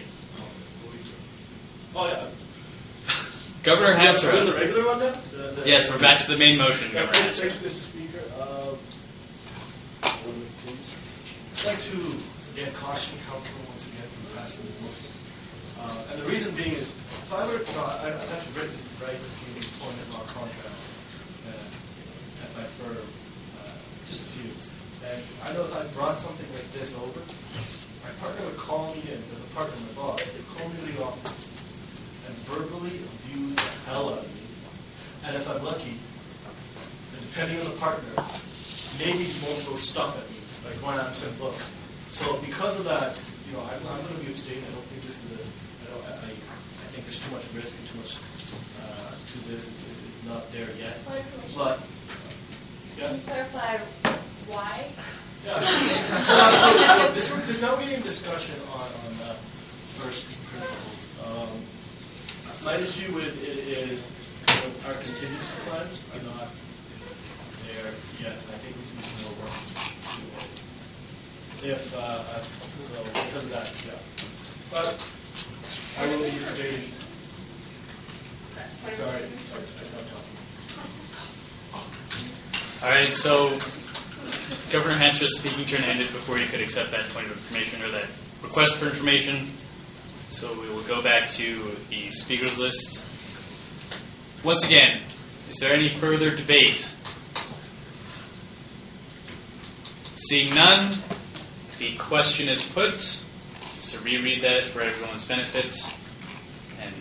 Oh, yeah. Governor Yeah, Hansard. we're in the regular one now? The- the- Yes, we're back to the main motion, Yeah, Governor thank Hansard. you, Mister Speaker. Um, I'd like to, again, caution council once again from passing this motion. Uh, and the reason being is, if I were, no, I, I've actually written right between the employment law contracts uh, at my firm, uh, just a few. And I know if I brought something like this over, my partner would call me in, or the partner, my boss, they'd call me to the office and verbally abuse the hell out of me. And if I'm lucky, and depending on the partner, maybe won't throw stuff at me, like when I'm sent books. So because of that, you know, I'm, I'm going to be abstaining. I don't think this is a, I don't, I, I think there's too much risk and too much uh, to this. It's, it's not there yet. But, yes? Can you clarify why? Yeah, so, this, there's now getting discussion on, on uh, first principles. Um, my issue with it is you know, our contingency plans are not there yet. I think we should know work. If, uh, so because of that, yeah. But I will leave the stage. Sorry, sorry, I stopped talking. All right, so Governor Hansard's speaking turn ended before you could accept that point of information or that request for information. So we will go back to the speakers list. Once again, is there any further debate? Seeing none, the question is put. Just to reread that for everyone's benefit and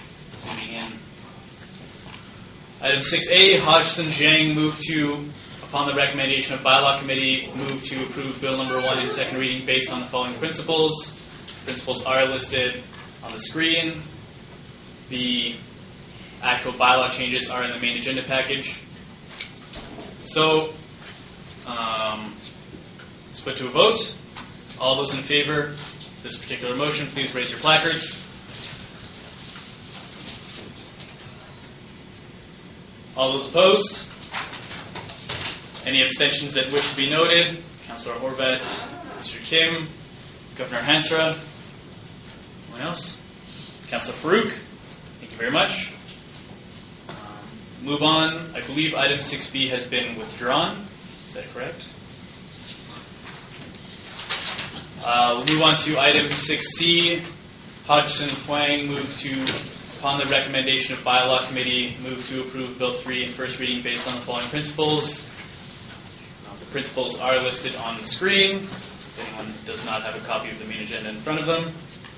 zooming in. Item six A, Hodgson Zhang moved to upon the recommendation of bylaw committee, move to approve bill number one in second reading based on the following principles. Principles are listed on the screen. The actual bylaw changes are in the main agenda package. So, um, let's put to a vote. All those in favor of this particular motion, please raise your placards. All those opposed? Any abstentions that wish to be noted? Councillor Horvat, Mister Kim, Governor Hansra. Anyone else? Councillor Farouk, thank you very much. Um, move on. I believe item six B has been withdrawn. Is that correct? Uh, we'll move on to item six C. Hodgson Huang move to, upon the recommendation of bylaw committee, move to approve Bill three in first reading based on the following principles. Uh, the principles are listed on the screen. If anyone does not have a copy of the main agenda in front of them.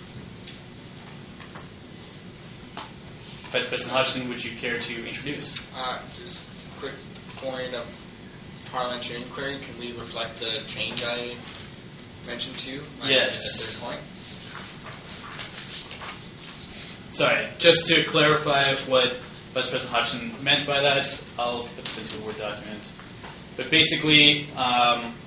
Vice President Hodgson, would you care to introduce? Uh, just a quick point of parliamentary inquiry. Can we reflect the change I mentioned to you? Yes. At this point? Sorry, just to clarify what Vice President Hodgson meant by that, I'll put this into a Word document. But basically, um,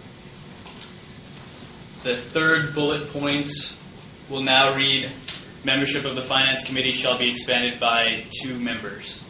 the third bullet point will now read, membership of the Finance Committee shall be expanded by two members.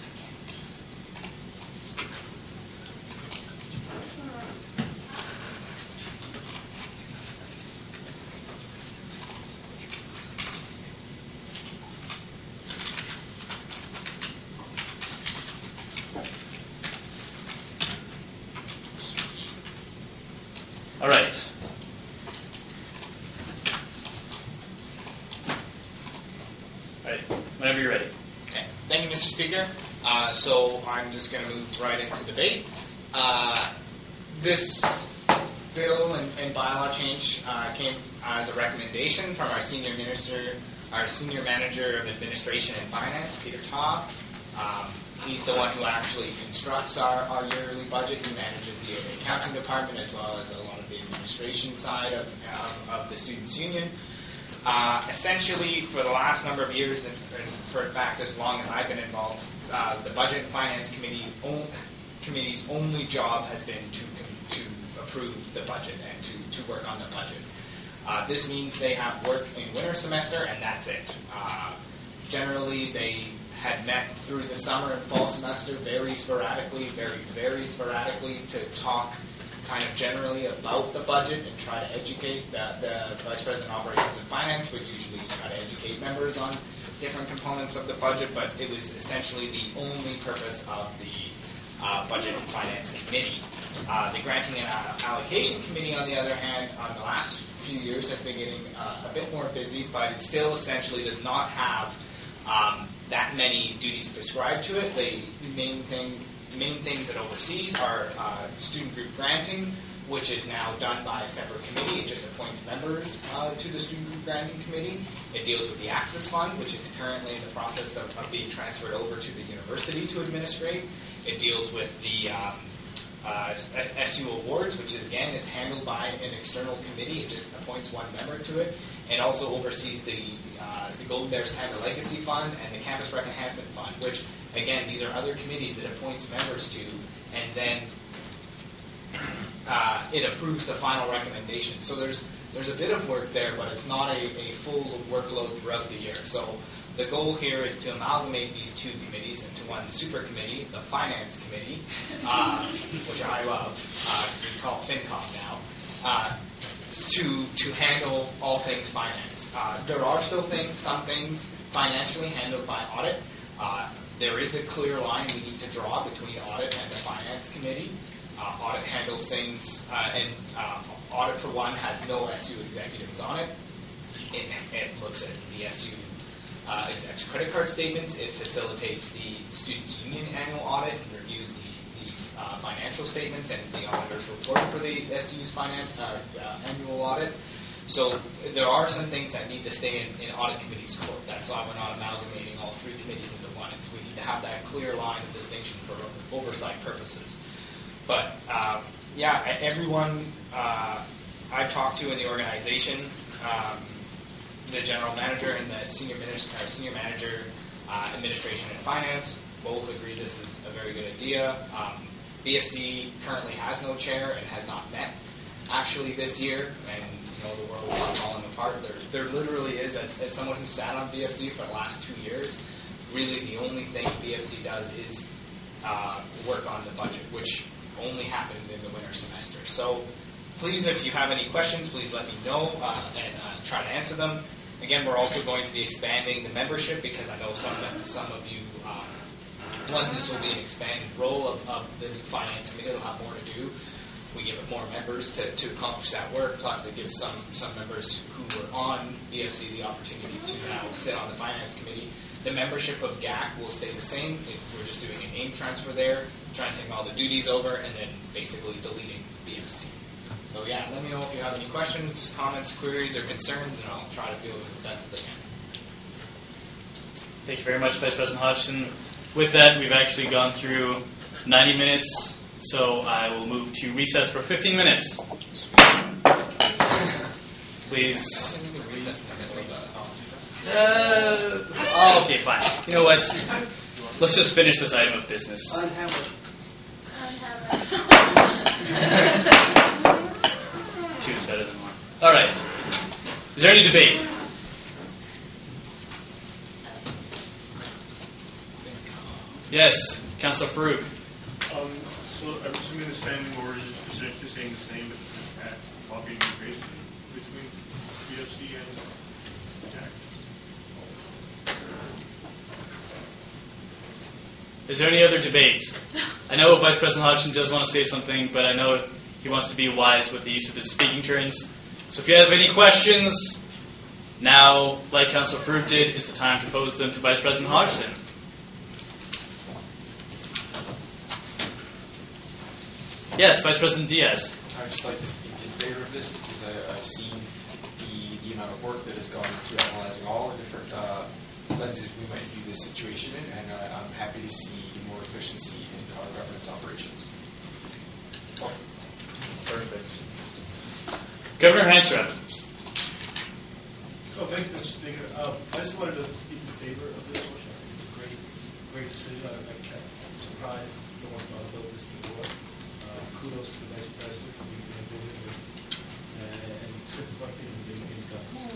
All right. All right. Whenever you're ready. Okay. Thank you, Mister Speaker. Uh, so I'm just going to move right into debate. Uh, this bill and, and bylaw change uh, came as a recommendation from our senior minister, our senior manager of administration and finance, Peter Ta. Um, he's the one who actually constructs our, our yearly budget. He manages the accounting department as well as a lot of the administration side of, of, of the Students' Union. Uh, essentially, for the last number of years, and for in fact as long as I've been involved, uh, the Budget and Finance Committee on, Committee's only job has been to to approve the budget and to, to work on the budget. Uh, this means they have work in winter semester, and that's it. Uh, generally, they had met through the summer and fall semester very sporadically, very, very sporadically to talk kind of generally about the budget and try to educate. The, the Vice President of Operations and Finance would usually try to educate members on different components of the budget, but it was essentially the only purpose of the uh, Budget and Finance Committee. Uh, the Granting and Allocation Committee, on the other hand, on the last few years has been getting uh, a bit more busy, but it still essentially does not have um, that many duties prescribed to it. The main thing main things it oversees are uh, student group granting, which is now done by a separate committee. It just appoints members uh, to the student group granting committee. It deals with the Access Fund, which is currently in the process of, of being transferred over to the university to administrate. It deals with the um, uh, S U awards, which is, again is handled by an external committee. It just appoints one member to it. It also oversees the uh, the Golden Bears Canada Legacy Fund and the Campus Rec Enhancement Fund, which, again, these are other committees it appoints members to, and then uh, it approves the final recommendation. So there's there's a bit of work there, but it's not a, a full workload throughout the year. So the goal here is to amalgamate these two committees into one super committee, the Finance Committee, uh, which I love, because uh, we call it FinCom now, uh, to to handle all things finance. Uh, there are still things, some things financially handled by audit. Uh, there is a clear line we need to draw between audit and the Finance Committee. Uh, audit handles things, uh, and um, audit, for one, has no S U executives on it. It, it looks at the S U uh, exec's credit card statements. It facilitates the Students' Union annual audit and reviews the, the uh, financial statements and the auditor's report for the S U's finance, uh, uh, annual audit. So there are some things that need to stay in, in audit committee's court. That's why we're not amalgamating all three committees into one. It's, we need to have that clear line of distinction for oversight purposes. But um, yeah, e- everyone uh, I've talked to in the organization, um, the general manager and the senior minister, or senior manager, uh, administration and finance, both agree this is a very good idea. Um, B F C currently has no chair and has not met actually this year, and you know the world is falling apart. There, there literally is, as, as someone who sat on B F C for the last two years, really the only thing B F C does is uh, work on the budget, which only happens in the winter semester. So please, if you have any questions, please let me know uh, and uh, try to answer them. Again, we're also going to be expanding the membership because I know some some of you, um, one, this will be an expanded role of, of the finance committee. It'll have more to do. We give it more members to, to accomplish that work, plus it gives some, some members who were on B F C the opportunity to now sit on the finance committee. The membership of G A C will stay the same. If we're just doing a name transfer there, transferring all the duties over, and then basically deleting B F C. So yeah, let me know if you have any questions, comments, queries, or concerns, and I'll try to deal with it as best as I can. Thank you very much, Vice President Hodgson. With that, we've actually gone through ninety minutes, so I will move to recess for fifteen minutes. Please. Uh, oh, okay, fine. You know what? Let's just finish this item of business. Two is better than one. All right. Is there any debate? Yes, Councillor Farouk. Um, so I'm assuming the standing order is essentially saying the same, but at copying and pasting between B F C and G A C. Is there any other debate? I know Vice President Hodgson does want to say something, but I know he wants to be wise with the use of his speaking turns. So if you have any questions, now, like Councillor Farouk did, is the time to pose them to Vice President Hodgson. Yes, Vice President Diaz. I'd just like to speak in favor of this because I, I've seen the, the amount of work that has gone into analyzing all the different uh, lenses we might view this situation in, and uh, I'm happy to see more efficiency in our governance operations. Perfect. Governor Hansrud. Oh, thank you, Mister Speaker. Um, I just wanted to speak in favor of this motion. I think it's a great, great decision. I, I'm surprised no one thought about this before. Uh, kudos to the Vice President for being innovative and, and simplify things and getting things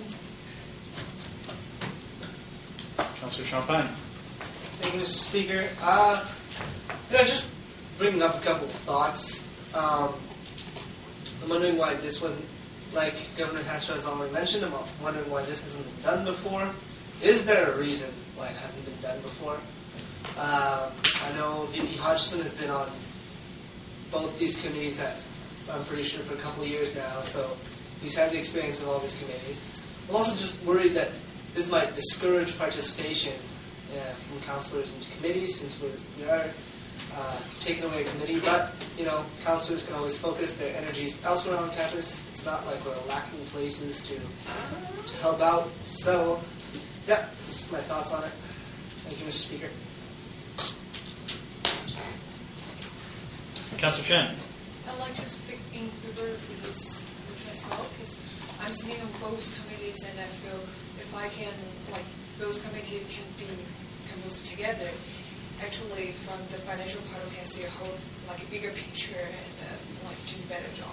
done. Councillor Champagne. Thank you, Mister Speaker. Uh, you know, just bringing up a couple of thoughts. Um, I'm wondering why this wasn't, like Governor Hansrud has already mentioned, I'm wondering why this hasn't been done before. Is there a reason why it hasn't been done before? Um, I know V P Hodgson has been on both these committees, at, I'm pretty sure, for a couple of years now, so he's had the experience of all these committees. I'm also just worried that this might discourage participation uh, from councillors into committees, since we're, we are uh, taking away a committee. But, you know, councillors can always focus their energies elsewhere on campus. It's not like we're lacking places to to help out. So, yeah, that's just my thoughts on it. Thank you, Mister Speaker. Councillor Chen. I'd like to speak in favor of this motion as well, because I'm sitting on both committees, and I feel if I can, like, those committees can be composed together, actually from the financial part we can see a whole, like a bigger picture and uh, like do a better job.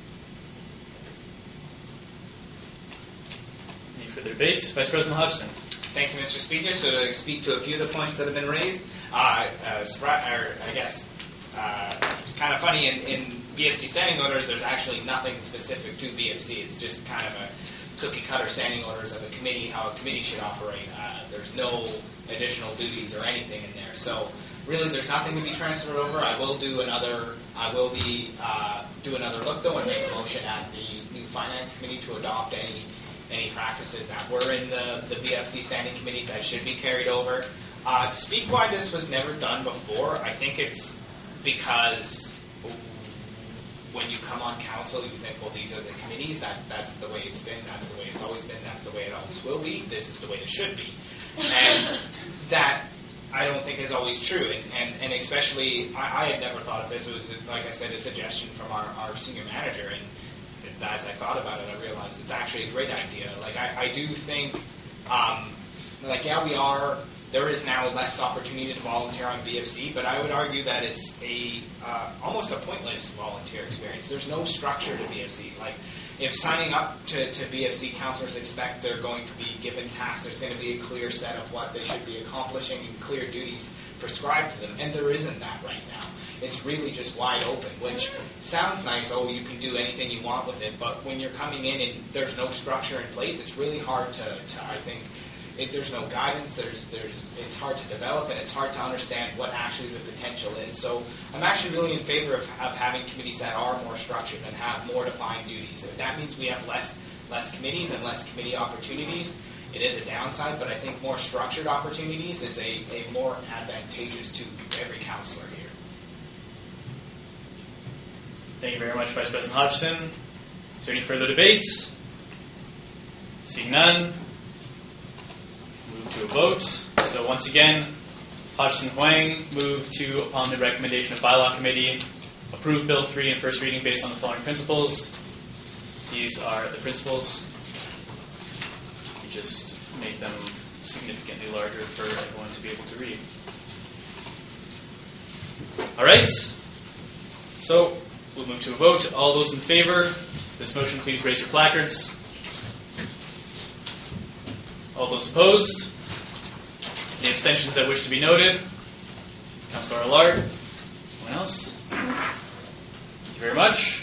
Any further debate? Vice President Hodgson. Thank you, Mister Speaker. So to speak to a few of the points that have been raised, uh, uh, or I guess uh, kind of funny, in, in B F C standing orders, there's actually nothing specific to B F C. It's just kind of a cookie-cutter standing orders of a committee, how a committee should operate. Uh, there's no additional duties or anything in there. So really, there's nothing to be transferred over. I will do another. I will be uh, do another look though and make a motion at the new finance committee to adopt any any practices that were in the, the B F C standing committees that should be carried over. Uh, to speak why this was never done before, I think it's because when you come on council, you think, well, these are the committees, that, that's the way it's been, that's the way it's always been, that's the way it always will be, this is the way it should be. And that I don't think is always true, and, and, and especially, I, I had never thought of this. It was, like I said, a suggestion from our, our senior manager, and as I thought about it, I realized it's actually a great idea. Like, I, I do think, um, like, yeah, we are, there is now less opportunity to volunteer on B F C, but I would argue that it's a uh, almost a pointless volunteer experience. There's no structure to B F C. Like, if signing up to, to B F C, counselors expect they're going to be given tasks, there's going to be a clear set of what they should be accomplishing and clear duties prescribed to them, and there isn't that right now. It's really just wide open, which sounds nice, oh, you can do anything you want with it, but when you're coming in and there's no structure in place, it's really hard to, to I think, if there's no guidance, there's, there's, it's hard to develop, and it's hard to understand what actually the potential is. So I'm actually really in favor of, of having committees that are more structured and have more defined duties. If that means we have less less committees and less committee opportunities, it is a downside, but I think more structured opportunities is a, a more advantageous to every counselor here. Thank you very much, Vice President Hodgson. Is there any further debate? Seeing none, move to a vote. So once again, Hodgson Huang move to, upon the recommendation of Bylaw Committee, approve Bill three in first reading based on the following principles. These are the principles. You just make them significantly larger for everyone to be able to read. All right. So we'll move to a vote. All those in favor of this motion, please raise your placards. All those opposed? Any abstentions that wish to be noted? Councillor Allard? Anyone else? Thank you very much.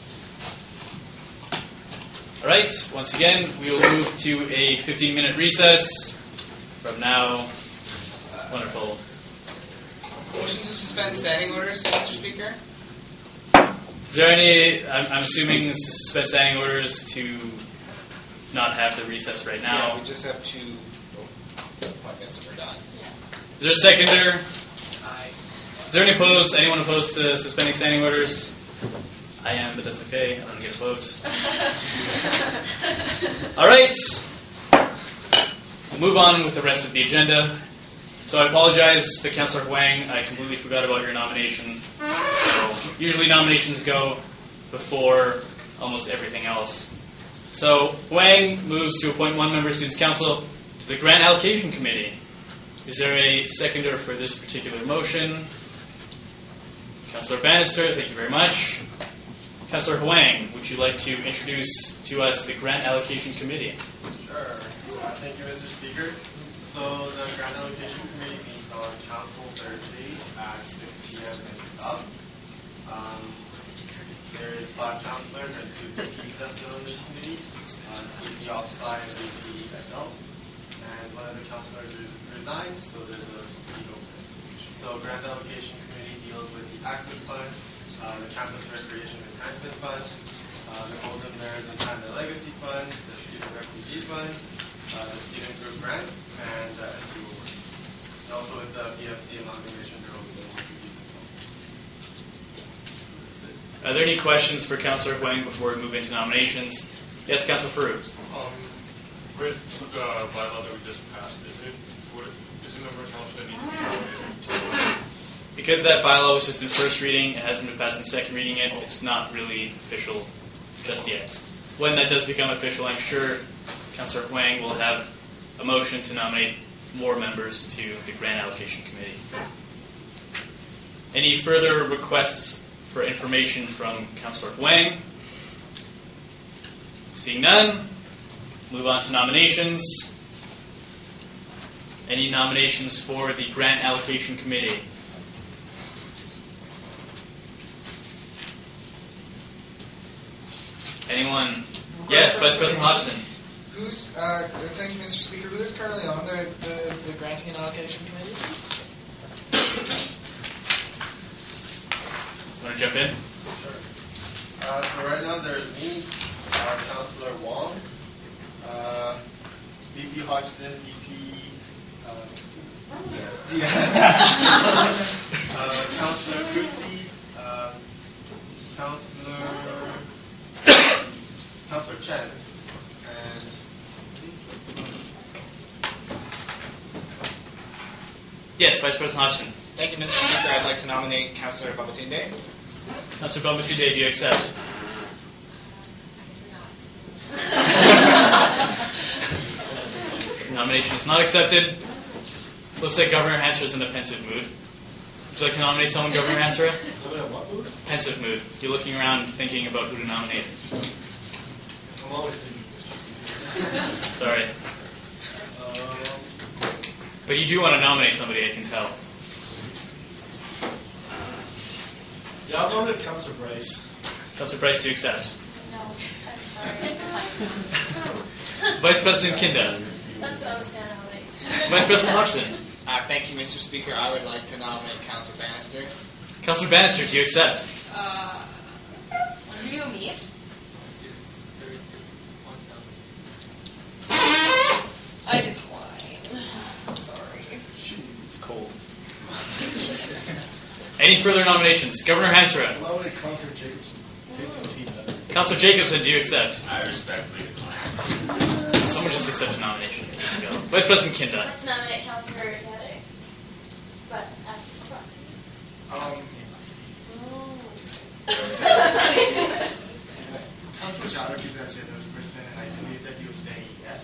All right. Once again, we will move to a fifteen-minute recess from now. Wonderful. Motion to suspend standing orders, Mister Speaker. Is there any, I'm, I'm assuming suspend standing orders to not have the recess right now? Yeah, we just have two appointments and we're done. Is there a seconder? Aye. Is there any opposed? Anyone opposed to suspending standing orders? I am, but that's okay. I don't get a vote. All right. We'll move on with the rest of the agenda. So I apologize to Councillor Huang. I completely forgot about your nomination. So usually nominations go before almost everything else. So Huang moves to appoint one member of Students' Council to the Grant Allocation Committee. Is there a seconder for this particular motion? Councillor Bannister, thank you very much. Councillor Huang, would you like to introduce to us the Grant Allocation Committee? Sure. Uh, thank you, Mister Speaker. So the Grant Allocation Committee meets on Council Thursdays at six p.m. in South. Um, there is five councillors and two V Ps that sit on this committee. Uh, V P Offside and V P S L. And one of the councillors resigned, so there's a seat open. So Grant Allocation Committee deals with the Access Fund, uh, the Campus Recreation Enhancement Fund, uh, the Golden Mirrors and Canada Legacy Fund, the Student Refugee Fund, uh, the Student Group Grants, and the S U Awards. And also with the B F C Amalgamation Bureau with the refugees as well. Are there any questions for Councillor Huang before we move into nominations? Yes, Councillor Farouk. Um, with the bylaw that we just passed, is it would it, is it a member of council that needs to be nominated? Because that bylaw was just in first reading, it hasn't been passed in second reading yet, it's not really official just yet. When that does become official, I'm sure Councillor Huang will have a motion to nominate more members to the Grant Allocation Committee. Any further requests for information from Councillor Huang? Seeing none, move on to nominations. Any nominations for the Grant Allocation Committee? Anyone? Yes, Vice President Hodgson. Who's, uh, thank you, Mister Speaker, who is currently on the, the, the Granting and Allocation Committee? Want to jump in? Sure. Uh, so right now there's me, uh, Councillor Wong, uh, V P Hodgson, V P uh, Diaz, uh, Councillor Kutsi, uh, Councillor Councillor Chen, and Yes, Vice President Hodgson. Thank you, Mister Speaker. I'd like to nominate Councillor Babatunde. Councillor Babatunde, do you accept? Nomination is not accepted. Looks like Governor Hansra is in a pensive mood. Would you like to nominate someone, Governor Hansra? Pensive mood. You're looking around thinking about who to nominate. I'm always thinking. Sorry. Um, But you do want to nominate somebody, I can tell. yeah, I'll nominate Councillor Bryce. Councillor Bryce, do you accept? No, I'm sorry. Vice President Kinda. That's what I was going to nominate. Vice President Hodgson. Uh, thank you, Mister Speaker. I would like to nominate Councillor Bannister. Councillor Bannister, do you accept? Uh, when do you meet? I decline. Sorry. It's cold. Any further nominations? Governor Hansra. Nominate Councillor Jacobson. Mm. Councillor Jacobson, do you accept? I respectfully decline. Someone just accepted a nomination. Let's go. Vice President Kinda. Let's nominate Councillor Caddy. But ask his proxy. Um, Councilor Jadok is a generous person, and I believe that he will say yes.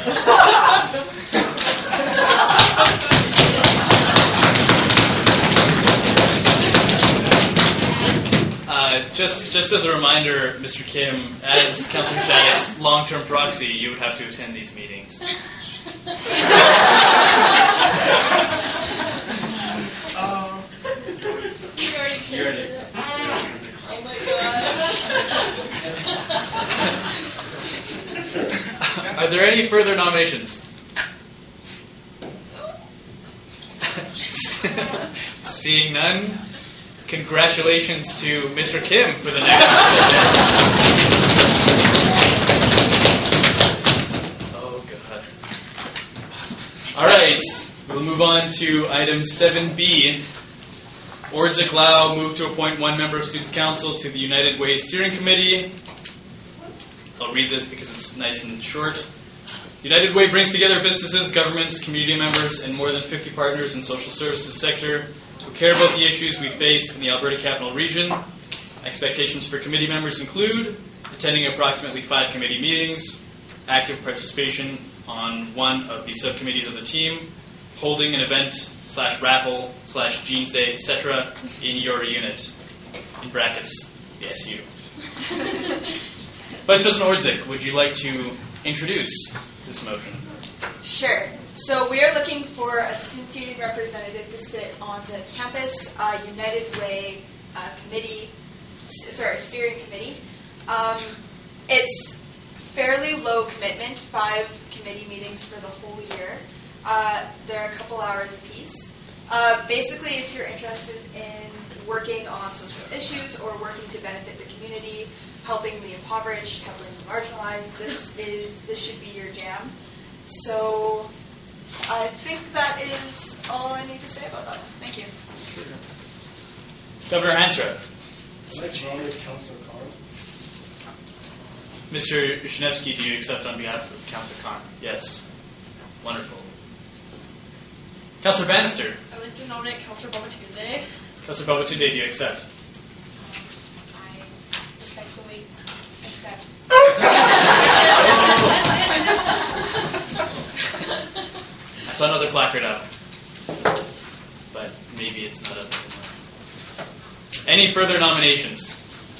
Uh, just, just as a reminder, Mister Kim, as Councillor Jadok's long-term proxy, you would have to attend these meetings. um, You already You already. Oh my god. Are there any further nominations? Seeing none, congratulations to Mister Kim for the next. Oh God! All right, we'll move on to item seven B. Ordzig Lau moved to appoint one member of Students' Council to the United Way Steering Committee. I'll read this because it's nice and short. United Way brings together businesses, governments, community members, and more than fifty partners in social services sector who care about the issues we face in the Alberta Capital Region. Expectations for committee members include attending approximately five committee meetings, active participation on one of the subcommittees of the team, holding an event slash raffle slash Jeans Day, et cetera in your unit. In brackets, the S U. Vice President Ordzig, would you like to introduce this motion? Sure. So we are looking for a student union representative to sit on the campus uh, United Way uh, committee, s- sorry, steering committee. Um, it's fairly low commitment, five committee meetings for the whole year. Uh, they're a couple hours apiece. Uh, basically, if you're interested in working on social issues or working to benefit the community, helping the impoverished, helping the marginalized, this is this should be your jam. So I think that is all I need to say about that. Thank you. Governor Hansra. I'd like to nominate Councillor Carl. Mister Shinevsky, do you accept on behalf of Councillor Khan? Yes. Wonderful. Councillor Bannister. I'd like to nominate Councillor Babatunde. Councillor Babatunde, do you accept? I respectfully accept. I saw another placard up, but maybe it's not up anymore. Any further nominations?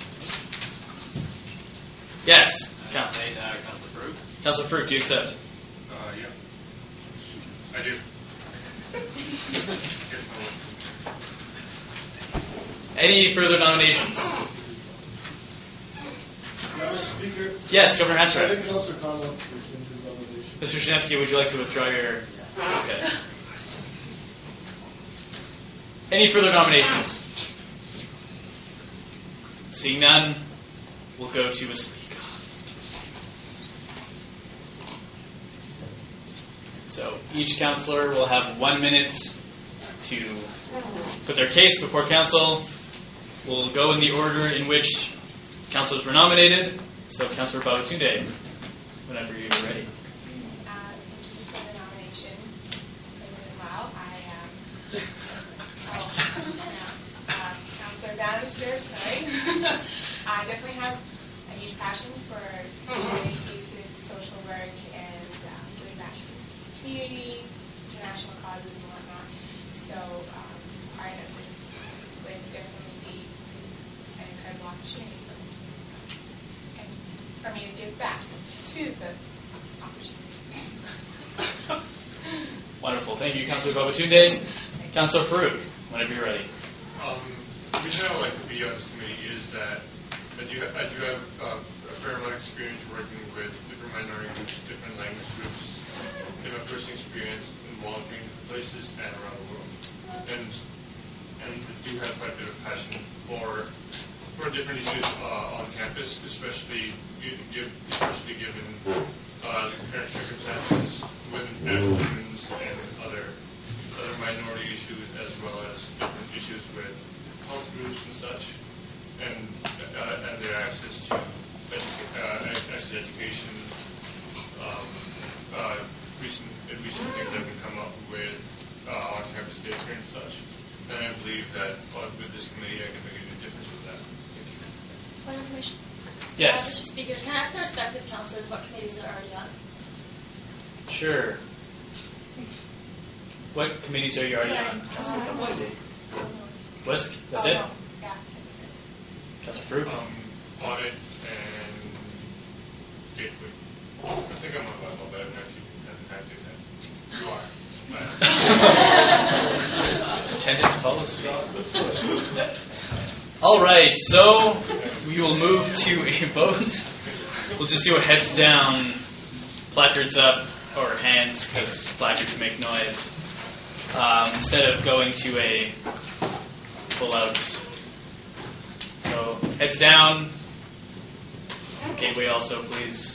Yes. Count. Uh, Councillor Fruit. Councillor Fruit, do you accept? Uh, yeah. I do. Any further nominations? Mister Speaker. Yes, Governor I Hansra. think Councillor Carl wants to rescind his nomination. Mister Shinevsky, would you like to withdraw your... Okay. Any further nominations? Seeing none, we'll go to a speak off. So each councillor will have one minute to put their case before council. We'll go in the order in which councillors were nominated. So Councillor Babatunde, whenever you're ready. Uh, thank you for the nomination, President Lau. I am Uh, Counselor Bannister, sorry. I definitely have a huge passion for community cases, social work, and um, giving back to the community, international causes, and whatnot. So um, part of this would definitely be an incredible opportunity for me, and for me to give back to the opportunity. Wonderful. Thank you, Councilor Babatunde. Councilor Farouk, whenever you're ready. Um, the reason I would like to be on this committee is that I do, I do have uh, a fair amount of experience working with different minority groups, different language groups, in my personal experience in volunteering in places and around the world. And and I do have quite a bit of passion for for different issues uh, on campus, especially give, especially given uh, the current circumstances with African women's and other other minority issues, as well as different issues with health groups and such, and uh, and their access to edu- uh, access to education. Um, uh, recent recent things that have come up with uh, on-campus daycare and such, and I believe that uh, with this committee, I can make a good difference with that. Point of information. Yes. Uh, Mister Speaker, can I ask the respective councilors what committees they're already on? Sure. What committees are you already on, Councilor Babatunde? West, that's it? Yeah. Councilor Farouk? Um, audit and gateway. I think I'm on level, but I've actually had the time to do that. You are. Attendance policy. All right, so we will move to a vote. We'll just do a heads down, placards up, or hands, because placards make noise, um, instead of going to a full out. So heads down. Gateway also, please.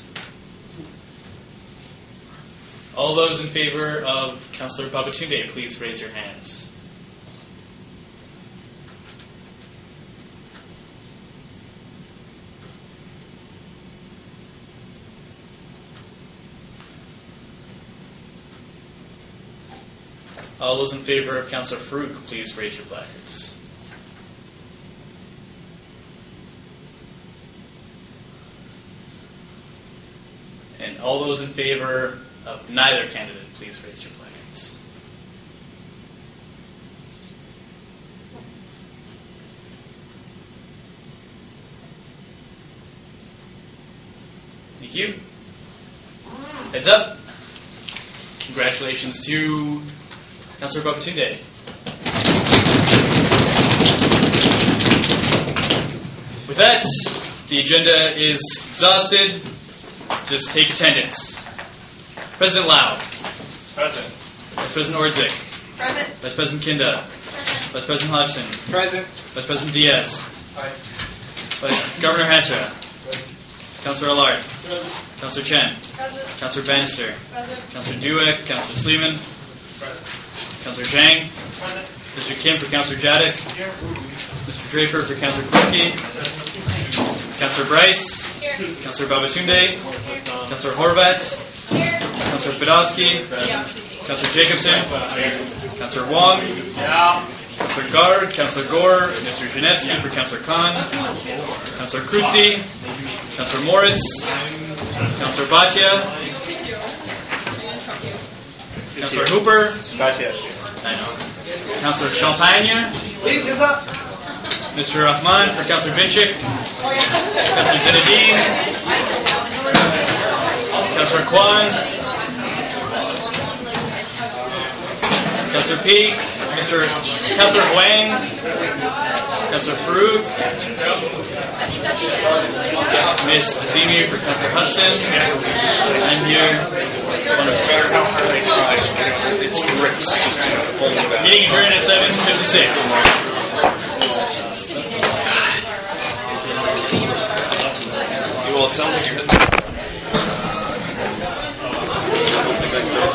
All those in favor of Councillor Babatunde, please raise your hands. All those in favor of Councillor Farouk, please raise your placards. And all those in favor of neither candidate, please raise your placards. Thank you. Heads up. Congratulations to Councillor Babatunde. With that, the agenda is exhausted. Just take attendance. President Lau. Present. Vice President Ordzik. Present. Vice President Kinda. Present. Vice President Hodgson. Present. Vice President Diaz. Aye. Vice Governor Henshaw. Councillor Allard. Present. Councillor Chen. Present. Councillor Bannister. Present. Councillor Dueck. Councillor Sleeman. Present. Councillor Zhang. Present. Mister Kim for Councillor Jadek. Mister Draper for Councillor Quirky. Councillor Bryce. Here. Councillor Babatunde. Councillor Horvat. Here. Councillor Fedosky. Councillor Jacobson. Councillor Wong. Councillor Gard. Councillor Gore. Mister Janevsky for Councillor Khan. Councillor Krutzi. Councillor Morris. Councillor Bhatia. Councillor Hooper. I know. Councillor Champagne. Leave this up. Mister Rahman for Councillor Vinchik. Councillor Zinedine. Councillor Kwan. Councillor Peak. Mister Councillor Huang. Councillor Farouk. Miss Azimi for Councillor Hudson. I'm here. Meeting adjourned at seven fifty-six. Well, it sounds like you're.